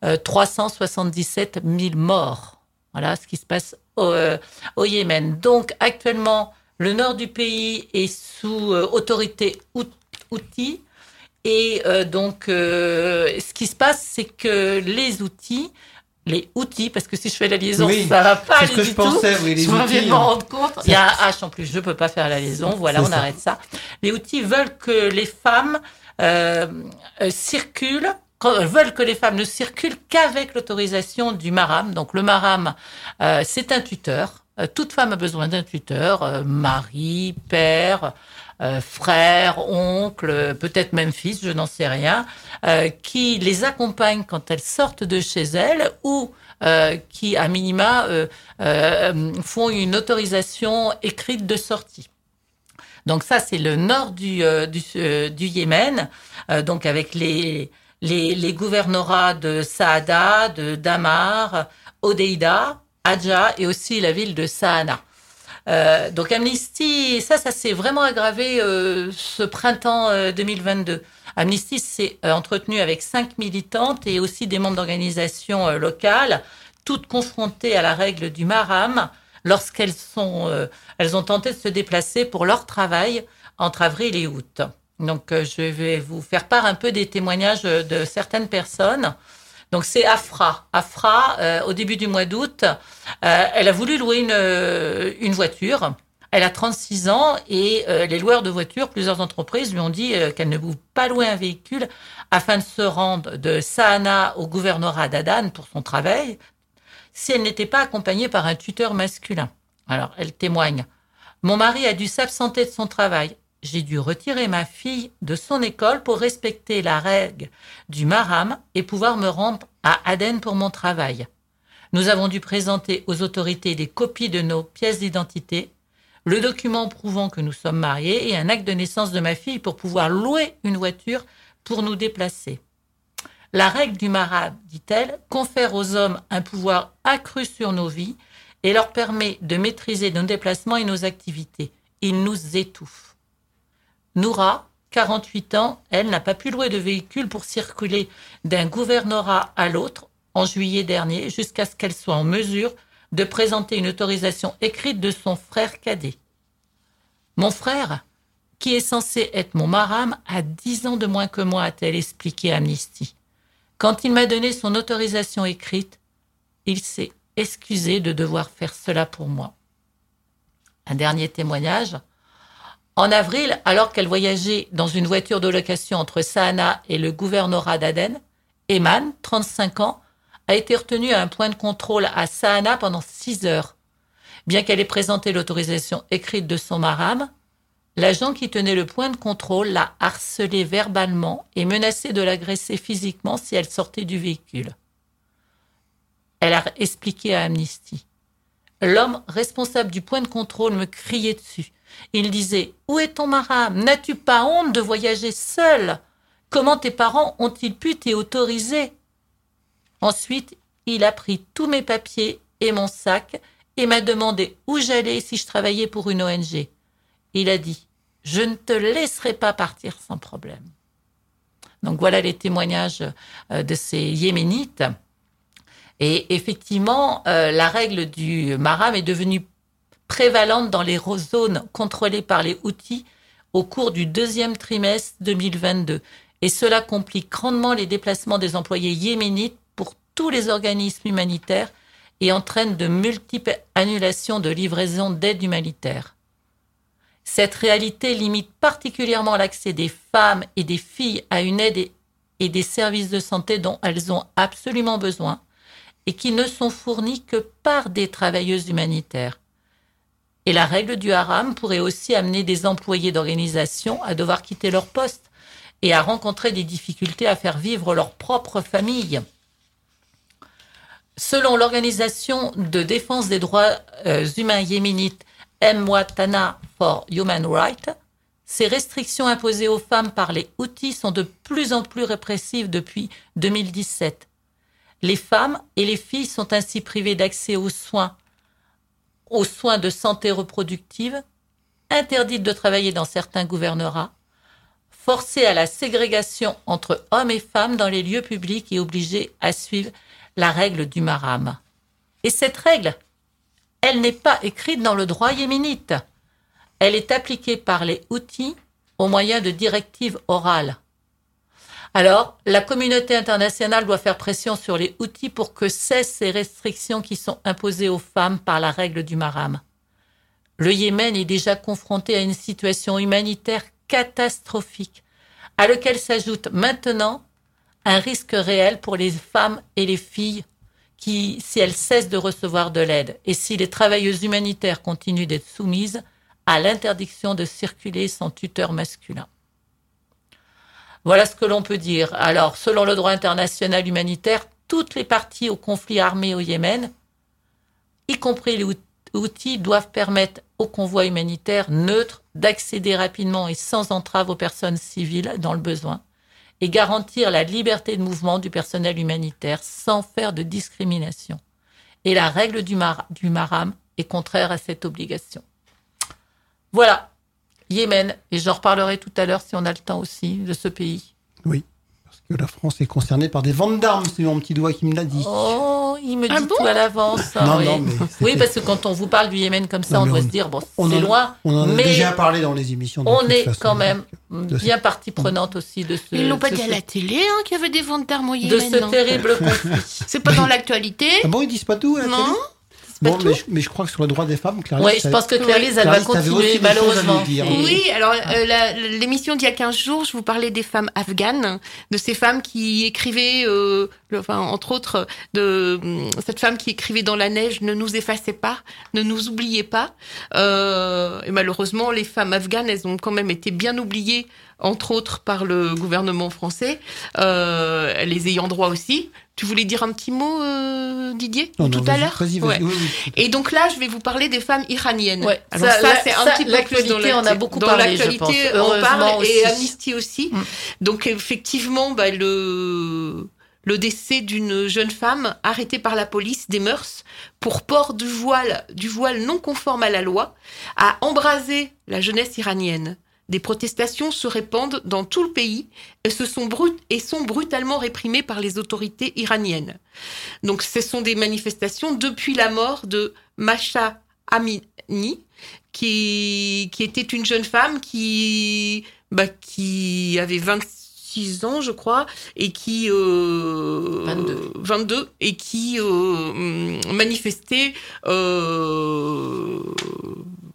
F: 377 000 morts. Voilà ce qui se passe au Yémen. Donc, actuellement, le nord du pays est sous autorité Houthi. Et donc, ce qui se passe, c'est que les Houthis, parce que si je fais la liaison, ça va pas aller du tout. Je viens de m'en rendre compte. Il y a un H en plus, je peux pas faire la liaison. Voilà, on arrête ça. Les Houthis veulent que les femmes circulent, veulent que les femmes ne circulent qu'avec l'autorisation du mahram. Donc le mahram, c'est un tuteur. Toute femme a besoin d'un tuteur, mari, père, frère, oncle, peut-être même fils, je n'en sais rien, qui les accompagne quand elles sortent de chez elles ou qui, à minima, font une autorisation écrite de sortie. Donc ça, c'est le nord du Yémen, donc avec les gouvernorats de Saada, de Damar, Hodeïda, Adja et aussi la ville de Sahana. Donc Amnesty, ça s'est vraiment aggravé ce printemps 2022. Amnesty s'est entretenu avec 5 militantes et aussi des membres d'organisations locales, toutes confrontées à la règle du mahram lorsqu'elles elles ont tenté de se déplacer pour leur travail entre avril et août. Donc je vais vous faire part un peu des témoignages de certaines personnes. Donc c'est Afra. Afra, au début du mois d'août, elle a voulu louer une voiture. Elle a 36 ans et les loueurs de voitures, plusieurs entreprises lui ont dit qu'elle ne pouvait pas louer un véhicule afin de se rendre de Sahana au gouvernorat d'Adan pour son travail si elle n'était pas accompagnée par un tuteur masculin. Alors elle témoigne. Mon mari a dû s'absenter de son travail. J'ai dû retirer ma fille de son école pour respecter la règle du mahram et pouvoir me rendre à Aden pour mon travail. Nous avons dû présenter aux autorités des copies de nos pièces d'identité, le document prouvant que nous sommes mariés et un acte de naissance de ma fille pour pouvoir louer une voiture pour nous déplacer. La règle du mahram, dit-elle, confère aux hommes un pouvoir accru sur nos vies et leur permet de maîtriser nos déplacements et nos activités. Ils nous étouffent. Noura, 48 ans, elle n'a pas pu louer de véhicule pour circuler d'un gouvernorat à l'autre en juillet dernier jusqu'à ce qu'elle soit en mesure de présenter une autorisation écrite de son frère cadet. Mon frère, qui est censé être mon mahram, a 10 ans de moins que moi, a-t-elle expliqué à Amnesty. Quand il m'a donné son autorisation écrite, il s'est excusé de devoir faire cela pour moi. Un dernier témoignage. En avril, alors qu'elle voyageait dans une voiture de location entre Sahana et le gouvernorat d'Aden, Eman, 35 ans, a été retenue à un point de contrôle à Sahana pendant 6 heures. Bien qu'elle ait présenté l'autorisation écrite de son maram, l'agent qui tenait le point de contrôle l'a harcelée verbalement et menacé de l'agresser physiquement si elle sortait du véhicule. Elle a expliqué à Amnesty. L'homme responsable du point de contrôle me criait dessus. Il disait « Où est ton maram ? N'as-tu pas honte de voyager seul ? Comment tes parents ont-ils pu t'y autoriser ?» Ensuite, il a pris tous mes papiers et mon sac et m'a demandé où j'allais si je travaillais pour une ONG. Il a dit « Je ne te laisserai pas partir sans problème. » Donc voilà les témoignages de ces Yéménites. Et effectivement, la règle du maram est devenue prévalente dans les zones contrôlées par les Houthis au cours du 2e trimestre 2022. Et cela complique grandement les déplacements des employés yéménites pour tous les organismes humanitaires et entraîne de multiples annulations de livraisons d'aide humanitaire. Cette réalité limite particulièrement l'accès des femmes et des filles à une aide et des services de santé dont elles ont absolument besoin et qui ne sont fournis que par des travailleuses humanitaires. Et la règle du haram pourrait aussi amener des employés d'organisations à devoir quitter leur poste et à rencontrer des difficultés à faire vivre leur propre famille. Selon l'organisation de défense des droits humains yéménite Mwatana for Human Rights, ces restrictions imposées aux femmes par les Houthis sont de plus en plus répressives depuis 2017. Les femmes et les filles sont ainsi privées d'accès aux soins de santé reproductive, interdites de travailler dans certains gouvernorats, forcées à la ségrégation entre hommes et femmes dans les lieux publics et obligées à suivre la règle du maram. Et cette règle, elle n'est pas écrite dans le droit yéménite. Elle est appliquée par les Houthis au moyen de directives orales. Alors, la communauté internationale doit faire pression sur les Houthis pour que cessent ces restrictions qui sont imposées aux femmes par la règle du maram. Le Yémen est déjà confronté à une situation humanitaire catastrophique, à laquelle s'ajoute maintenant un risque réel pour les femmes et les filles si elles cessent de recevoir de l'aide et si les travailleuses humanitaires continuent d'être soumises à l'interdiction de circuler sans tuteur masculin. Voilà ce que l'on peut dire. Alors, selon le droit international humanitaire, toutes les parties au conflit armé au Yémen, y compris les Houthis, doivent permettre aux convois humanitaires neutres d'accéder rapidement et sans entrave aux personnes civiles dans le besoin et garantir la liberté de mouvement du personnel humanitaire sans faire de discrimination. Et la règle du maram est contraire à cette obligation. Voilà. Yémen, et j'en reparlerai tout à l'heure si on a le temps aussi, de ce pays.
D: Oui, parce que la France est concernée par des ventes d'armes, c'est mon petit doigt qui me l'a dit.
F: Oh, il me dit tout à l'avance.
D: Non,
F: oui.
D: Non, mais
F: oui, parce que quand on vous parle du Yémen comme ça, on doit se dire, bon, c'est loin.
D: On en a déjà parlé dans les émissions.
F: On est quand même bien partie prenante aussi de ce...
E: Ils l'ont pas dit à la télé qu'il y avait des ventes d'armes au Yémen.
F: De ce terrible conflit.
E: C'est pas dans l'actualité.
D: Ah bon, ils disent pas tout à la télé ?
E: Non.
D: Bon, mais je crois que sur le droit des femmes, Clarisse...
F: Oui, je pense que Clarisse, elle va continuer, malheureusement.
E: Oui, alors l'émission d'il y a 15 jours, je vous parlais des femmes afghanes, de ces femmes qui écrivaient, entre autres, de cette femme qui écrivait dans la neige « Ne nous effacez pas, ne nous oubliez pas ». Et malheureusement, les femmes afghanes, elles ont quand même été bien oubliées, entre autres par le gouvernement français, les ayants droit aussi. Tu voulais dire un petit mot, Didier, tout à l'heure ?
D: Ouais. Oui.
E: Et donc là, je vais vous parler des femmes iraniennes.
F: Ouais.
E: Alors ça, c'est un petit peu plus dans
F: on a beaucoup parlé, je pense.
E: On parle,
F: aussi.
E: et Amnesty aussi. Donc effectivement, le décès d'une jeune femme arrêtée par la police des mœurs pour port du voile non conforme à la loi a embrasé la jeunesse iranienne. Des protestations se répandent dans tout le pays et sont brutalement réprimées par les autorités iraniennes. Donc, ce sont des manifestations depuis la mort de Mahsa Amini, qui était une jeune femme qui avait 26 ans, je crois, et qui 22 et qui manifestait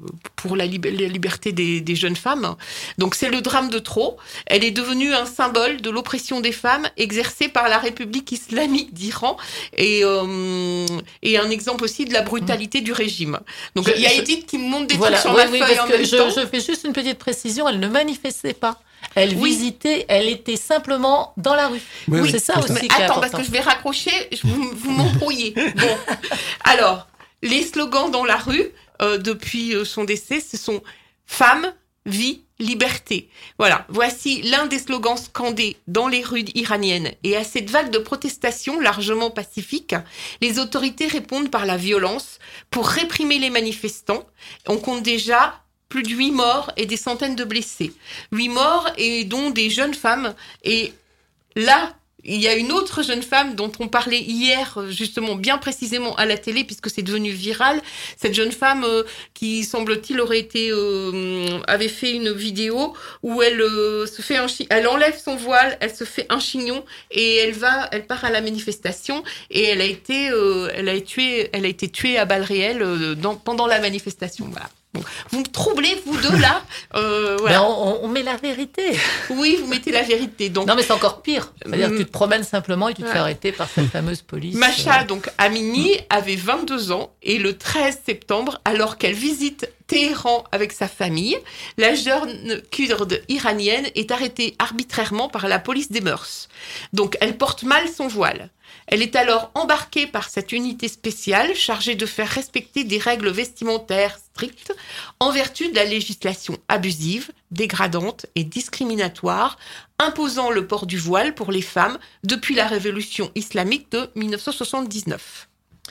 E: pour la liberté des jeunes femmes. Donc c'est le drame de trop. Elle est devenue un symbole de l'oppression des femmes exercée par la République islamique d'Iran et un exemple aussi de la brutalité du régime. Donc il y a Edith qui me montre des trucs sur ma feuille en même temps.
F: Je fais juste une petite précision, elle ne manifestait pas. Elle visitait, elle était simplement dans la rue.
E: Oui,
F: c'est ça aussi qui est
E: attends,
F: important.
E: parce que je vais raccrocher, vous m'embrouillez. Bon, alors, les slogans dans la rue, depuis son décès, ce sont « Femme, vie, liberté ». Voilà, voici l'un des slogans scandés dans les rues iraniennes. Et à cette vague de protestations largement pacifiques, les autorités répondent par la violence pour réprimer les manifestants. On compte déjà plus de 8 morts et des centaines de blessés. 8 morts et dont des jeunes femmes. Et là, il y a une autre jeune femme dont on parlait hier, justement, bien précisément à la télé, puisque c'est devenu viral. Cette jeune femme qui, semble-t-il, avait fait une vidéo où elle elle enlève son voile, elle se fait un chignon et elle part à la manifestation et elle a été tuée à balles réelles pendant la manifestation. Voilà. Bon, vous me troublez, vous deux, là. Voilà.
F: Ben on met la vérité.
E: Oui, vous mettez la vérité. Donc,
F: non, mais c'est encore pire. C'est-à-dire que tu te promènes simplement et tu te fais arrêter par cette fameuse police.
E: Masha, donc Amini, avait 22 ans et le 13 septembre, alors qu'elle visite Téhéran avec sa famille, la jeune kurde iranienne est arrêtée arbitrairement par la police des mœurs. Donc, elle porte mal son voile. Elle est alors embarquée par cette unité spéciale chargée de faire respecter des règles vestimentaires strictes en vertu de la législation abusive, dégradante et discriminatoire imposant le port du voile pour les femmes depuis la révolution islamique de 1979.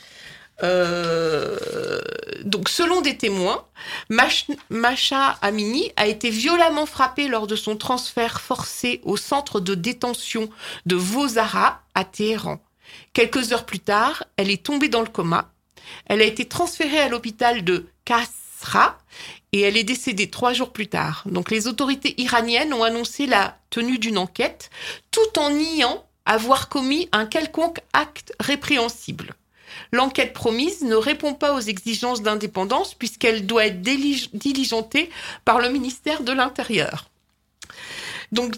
E: Donc, selon des témoins, Masha Amini a été violemment frappée lors de son transfert forcé au centre de détention de Vozara à Téhéran. Quelques heures plus tard, elle est tombée dans le coma. Elle a été transférée à l'hôpital de Kasra et elle est décédée 3 jours plus tard. Donc, les autorités iraniennes ont annoncé la tenue d'une enquête tout en niant avoir commis un quelconque acte répréhensible. L'enquête promise ne répond pas aux exigences d'indépendance puisqu'elle doit être diligentée par le ministère de l'Intérieur. Donc,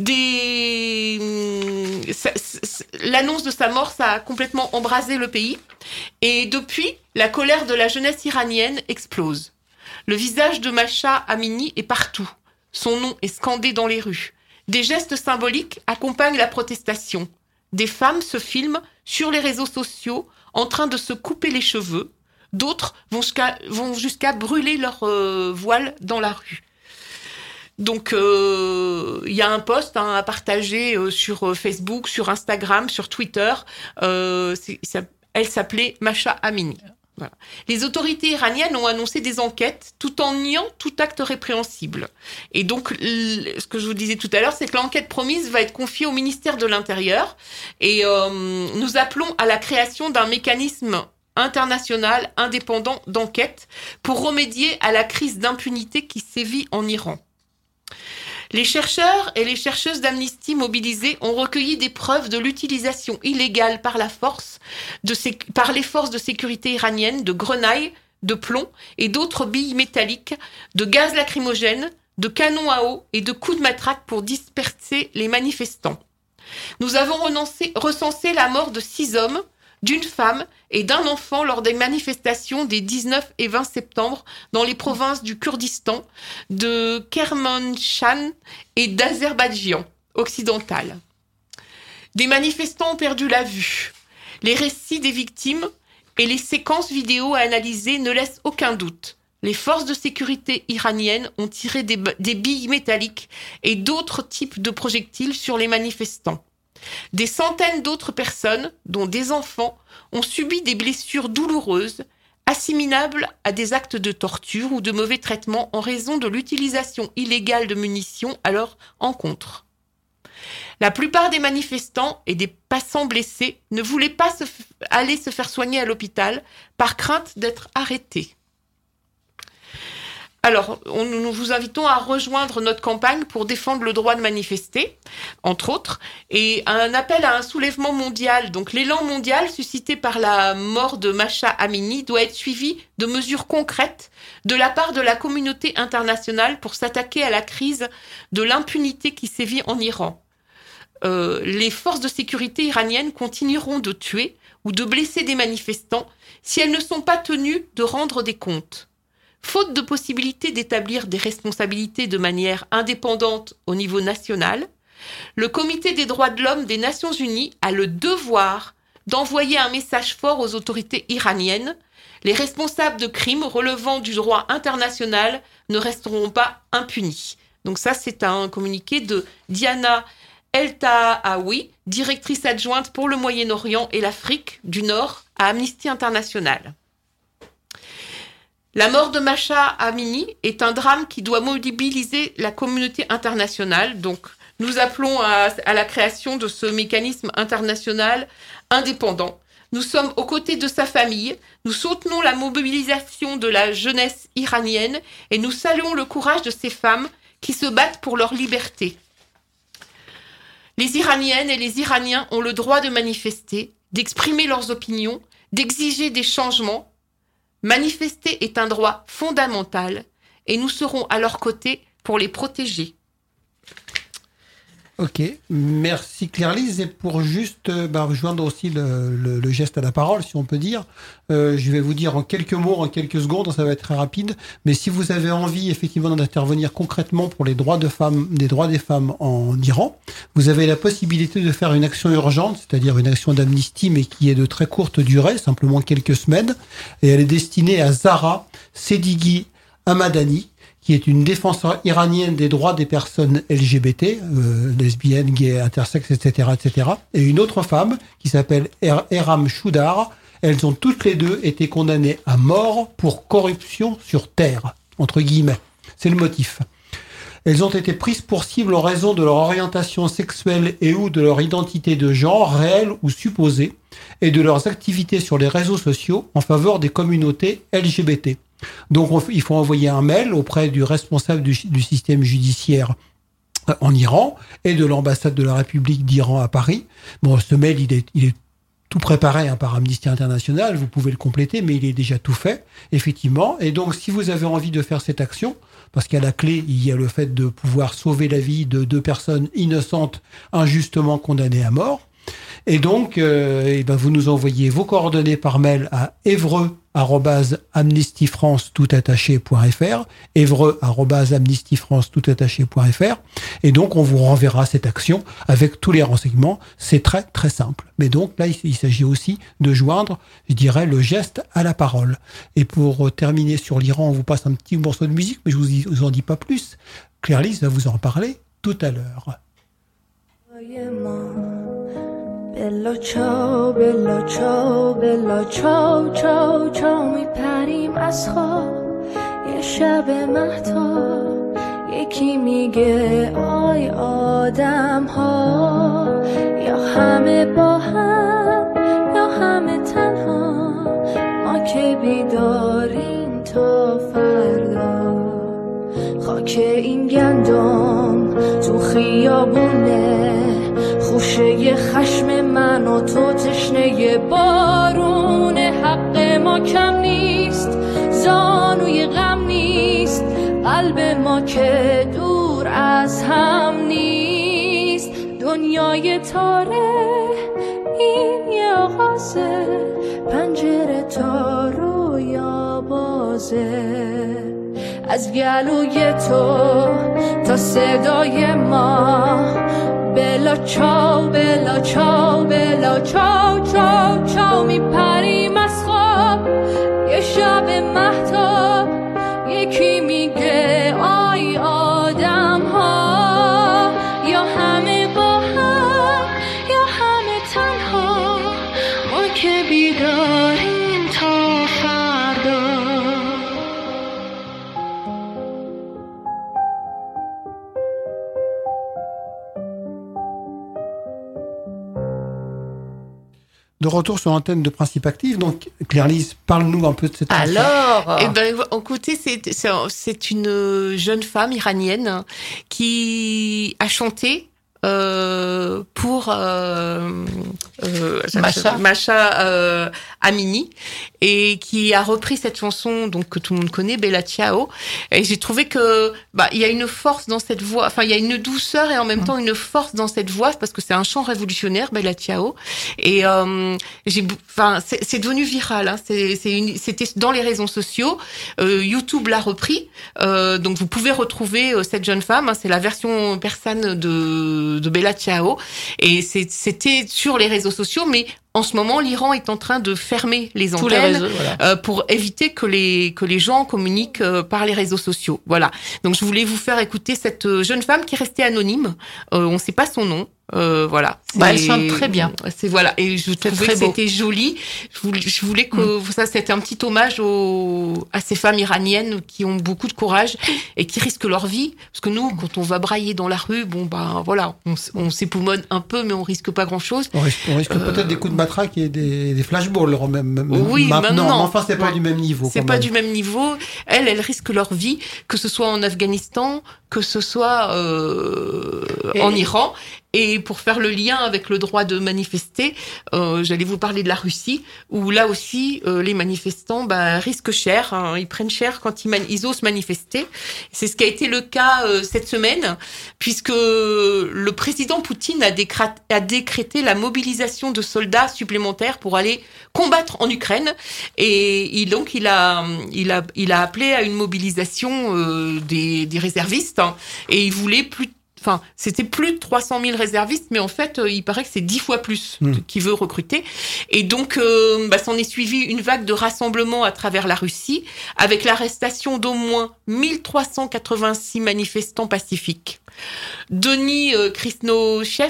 E: l'annonce de sa mort, ça a complètement embrasé le pays. Et depuis, la colère de la jeunesse iranienne explose. Le visage de Masha Amini est partout. Son nom est scandé dans les rues. Des gestes symboliques accompagnent la protestation. Des femmes se filment sur les réseaux sociaux en train de se couper les cheveux. D'autres vont jusqu'à brûler leur voile dans la rue. Donc, il y a un post à partager sur Facebook, sur Instagram, sur Twitter. Elle s'appelait Masha Amini. Voilà. Les autorités iraniennes ont annoncé des enquêtes tout en niant tout acte répréhensible. Et donc, ce que je vous disais tout à l'heure, c'est que l'enquête promise va être confiée au ministère de l'Intérieur. Et nous appelons à la création d'un mécanisme international indépendant d'enquête pour remédier à la crise d'impunité qui sévit en Iran. Les chercheurs et les chercheuses d'Amnesty mobilisés ont recueilli des preuves de l'utilisation illégale par les forces de sécurité iraniennes de grenailles, de plomb et d'autres billes métalliques, de gaz lacrymogène, de canons à eau et de coups de matraque pour disperser les manifestants. Nous avons recensé la mort de 6 hommes, d'une femme et d'un enfant lors des manifestations des 19 et 20 septembre dans les provinces du Kurdistan, de Kermanshah et d'Azerbaïdjan occidental. Des manifestants ont perdu la vue. Les récits des victimes et les séquences vidéo à analyser ne laissent aucun doute. Les forces de sécurité iraniennes ont tiré des billes métalliques et d'autres types de projectiles sur les manifestants. Des centaines d'autres personnes, dont des enfants, ont subi des blessures douloureuses, assimilables à des actes de torture ou de mauvais traitements en raison de l'utilisation illégale de munitions à leur encontre. La plupart des manifestants et des passants blessés ne voulaient pas aller se faire soigner à l'hôpital par crainte d'être arrêtés. Alors, nous vous invitons à rejoindre notre campagne pour défendre le droit de manifester, entre autres, et un appel à un soulèvement mondial. Donc, l'élan mondial suscité par la mort de Mahsa Amini doit être suivi de mesures concrètes de la part de la communauté internationale pour s'attaquer à la crise de l'impunité qui sévit en Iran. Les forces de sécurité iraniennes continueront de tuer ou de blesser des manifestants si elles ne sont pas tenues de rendre des comptes. Faute de possibilité d'établir des responsabilités de manière indépendante au niveau national, le Comité des droits de l'homme des Nations Unies a le devoir d'envoyer un message fort aux autorités iraniennes. Les responsables de crimes relevant du droit international ne resteront pas impunis. Donc ça, c'est un communiqué de Diana El-Tahawi, directrice adjointe pour le Moyen-Orient et l'Afrique du Nord à Amnesty International. La mort de Mahsa Amini est un drame qui doit mobiliser la communauté internationale. Donc, nous appelons à la création de ce mécanisme international indépendant. Nous sommes aux côtés de sa famille, nous soutenons la mobilisation de la jeunesse iranienne et nous saluons le courage de ces femmes qui se battent pour leur liberté. Les Iraniennes et les Iraniens ont le droit de manifester, d'exprimer leurs opinions, d'exiger des changements. Manifester est un droit fondamental et nous serons à leur côté pour les protéger.
D: Ok, merci Claire-Lise. Et pour juste rejoindre aussi le geste à la parole, si on peut dire, je vais vous dire en quelques mots, en quelques secondes, ça va être très rapide, mais si vous avez envie effectivement d'intervenir concrètement pour les droits des femmes en Iran, vous avez la possibilité de faire une action urgente, c'est-à-dire une action d'amnistie, mais qui est de très courte durée, simplement quelques semaines, et elle est destinée à Zahra Sedighi Hamadani, qui est une défenseur iranienne des droits des personnes LGBT, lesbiennes, gays, intersexes, etc., etc., et une autre femme qui s'appelle Eram Choudar. Elles ont toutes les deux été condamnées à mort pour corruption sur terre, entre guillemets. C'est le motif. Elles ont été prises pour cible en raison de leur orientation sexuelle et ou de leur identité de genre, réelle ou supposée, et de leurs activités sur les réseaux sociaux en faveur des communautés LGBT. Donc il faut envoyer un mail auprès du responsable du système judiciaire en Iran et de l'ambassade de la République d'Iran à Paris. Bon, ce mail, il est tout préparé par Amnesty International, vous pouvez le compléter, mais il est déjà tout fait, effectivement. Et donc, si vous avez envie de faire cette action, parce qu'à la clé, il y a le fait de pouvoir sauver la vie de 2 personnes innocentes injustement condamnées à mort, et donc, vous nous envoyez vos coordonnées par mail à evreux@amnestyfrance.fr, evreux@amnestyfrance.fr, et donc on vous renverra cette action avec tous les renseignements. C'est très très simple. Mais donc là, il s'agit aussi de joindre, je dirais, le geste à la parole. Et pour terminer sur l'Iran, on vous passe un petit morceau de musique, mais je vous en dis pas plus. Claire-Lise va vous en parler tout à l'heure.
I: بلا چاو بلا چاو بلا چاو چاو چاو میپریم از خواب یه شب مهتاب یکی میگه آی آدم ها یا همه با هم یا همه تنها ما که بیداریم تا فردا خاک این گندم تو خیابونه خوشه خشم من و تو تشنه بارون حق ما کم نیست زانوی غم نیست قلب ما که دور از هم نیست دنیای تاره این یه آغازه پنجره تا رویا بازه از گلوی تو تا صدای ما بلا چاو بلا چاو بلا چاو چاو چاو میپریم از خواب یه شب مهتاب یکی میگه آی آدم ها یا همه با هم یا همه تنها ما که بیداریم تا فردا.
D: De retour sur l'antenne de Principe Actif. Donc, Claire-Lise, parle-nous un peu de cette chanson.
E: Alors, écoutez, c'est une jeune femme iranienne qui a chanté pour Masha Amini, et qui a repris cette chanson donc que tout le monde connaît, Bella Ciao. Et j'ai trouvé que il y a une force dans cette voix, enfin il y a une douceur et en même temps une force dans cette voix, parce que c'est un chant révolutionnaire, Bella Ciao. Et c'est devenu viral, hein. C'était dans les réseaux sociaux. YouTube l'a repris, donc vous pouvez retrouver cette jeune femme, hein, c'est la version persane de Bella Ciao, et c'était sur les réseaux sociaux, mais en ce moment, l'Iran est en train de fermer les antennes pour éviter que les gens communiquent par les réseaux sociaux. Voilà. Donc, je voulais vous faire écouter cette jeune femme qui est restée anonyme. On ne sait pas son nom. Voilà.
F: Elle chante très bien.
E: Et je trouvais que c'était joli. Je voulais que ça, c'était un petit hommage à ces femmes iraniennes qui ont beaucoup de courage et qui risquent leur vie. Parce que nous, quand on va brailler dans la rue, on s'époumonne un peu, mais on risque pas grand chose.
D: On risque peut-être des coups de matraque et des flashballs, même
E: oui,
D: maintenant. Enfin, c'est pas du même niveau.
E: C'est pas du même niveau. Elles risquent leur vie, que ce soit en Afghanistan, que ce soit en Iran. Et pour faire le lien avec le droit de manifester, j'allais vous parler de la Russie, où là aussi, les manifestants risquent cher. Hein, ils prennent cher quand ils osent manifester. C'est ce qui a été le cas cette semaine, puisque le président Poutine a décrété la mobilisation de soldats supplémentaires pour aller combattre en Ukraine. Et donc, il a appelé à une mobilisation des réservistes. Hein, et il voulait c'était plus de 300 000 réservistes, mais en fait, il paraît que c'est 10 fois plus qui veut recruter. Et donc, s'en est suivi une vague de rassemblements à travers la Russie, avec l'arrestation d'au moins 1386 manifestants pacifiques. Denis Krishnochev,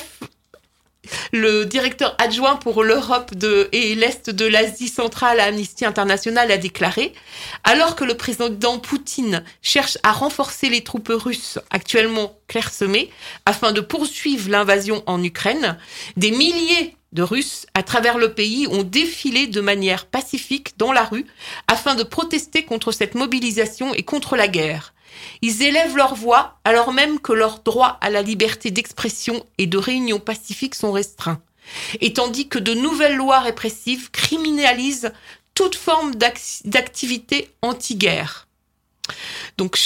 E: le directeur adjoint pour l'Europe et l'Est de l'Asie centrale à Amnesty International, a déclaré « Alors que le président Poutine cherche à renforcer les troupes russes actuellement clairsemées afin de poursuivre l'invasion en Ukraine, des milliers de Russes à travers le pays ont défilé de manière pacifique dans la rue afin de protester contre cette mobilisation et contre la guerre. Ils élèvent leur voix alors même que leurs droits à la liberté d'expression et de réunion pacifique sont restreints. Et tandis que de nouvelles lois répressives criminalisent toute forme d'activité anti-guerre. Donc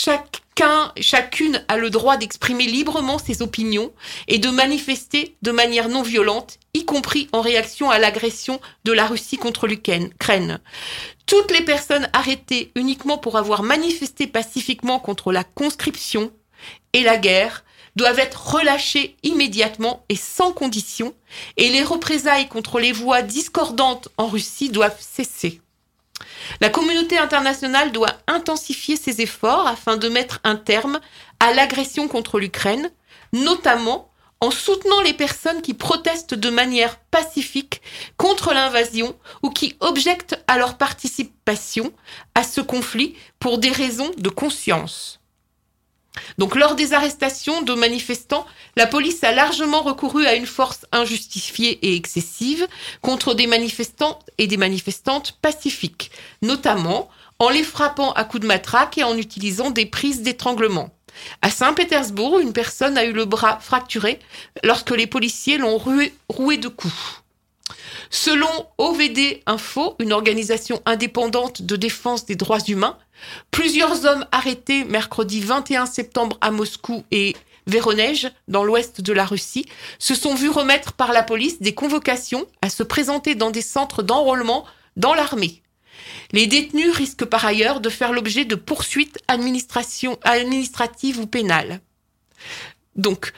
E: chacune a le droit d'exprimer librement ses opinions et de manifester de manière non violente, y compris en réaction à l'agression de la Russie contre l'Ukraine. Toutes les personnes arrêtées uniquement pour avoir manifesté pacifiquement contre la conscription et la guerre doivent être relâchées immédiatement et sans condition, et les représailles contre les voix discordantes en Russie doivent cesser. La communauté internationale doit intensifier ses efforts afin de mettre un terme à l'agression contre l'Ukraine, notamment en soutenant les personnes qui protestent de manière pacifique contre l'invasion ou qui objectent à leur participation à ce conflit pour des raisons de conscience. Donc, lors des arrestations de manifestants, la police a largement recouru à une force injustifiée et excessive contre des manifestants et des manifestantes pacifiques, notamment en les frappant à coups de matraque et en utilisant des prises d'étranglement. À Saint-Pétersbourg, une personne a eu le bras fracturé lorsque les policiers l'ont roué de coups. Selon OVD Info, une organisation indépendante de défense des droits humains, plusieurs hommes arrêtés mercredi 21 septembre à Moscou et Voronezh, dans l'ouest de la Russie, se sont vus remettre par la police des convocations à se présenter dans des centres d'enrôlement dans l'armée. Les détenus risquent par ailleurs de faire l'objet de poursuites administratives ou pénales. Donc,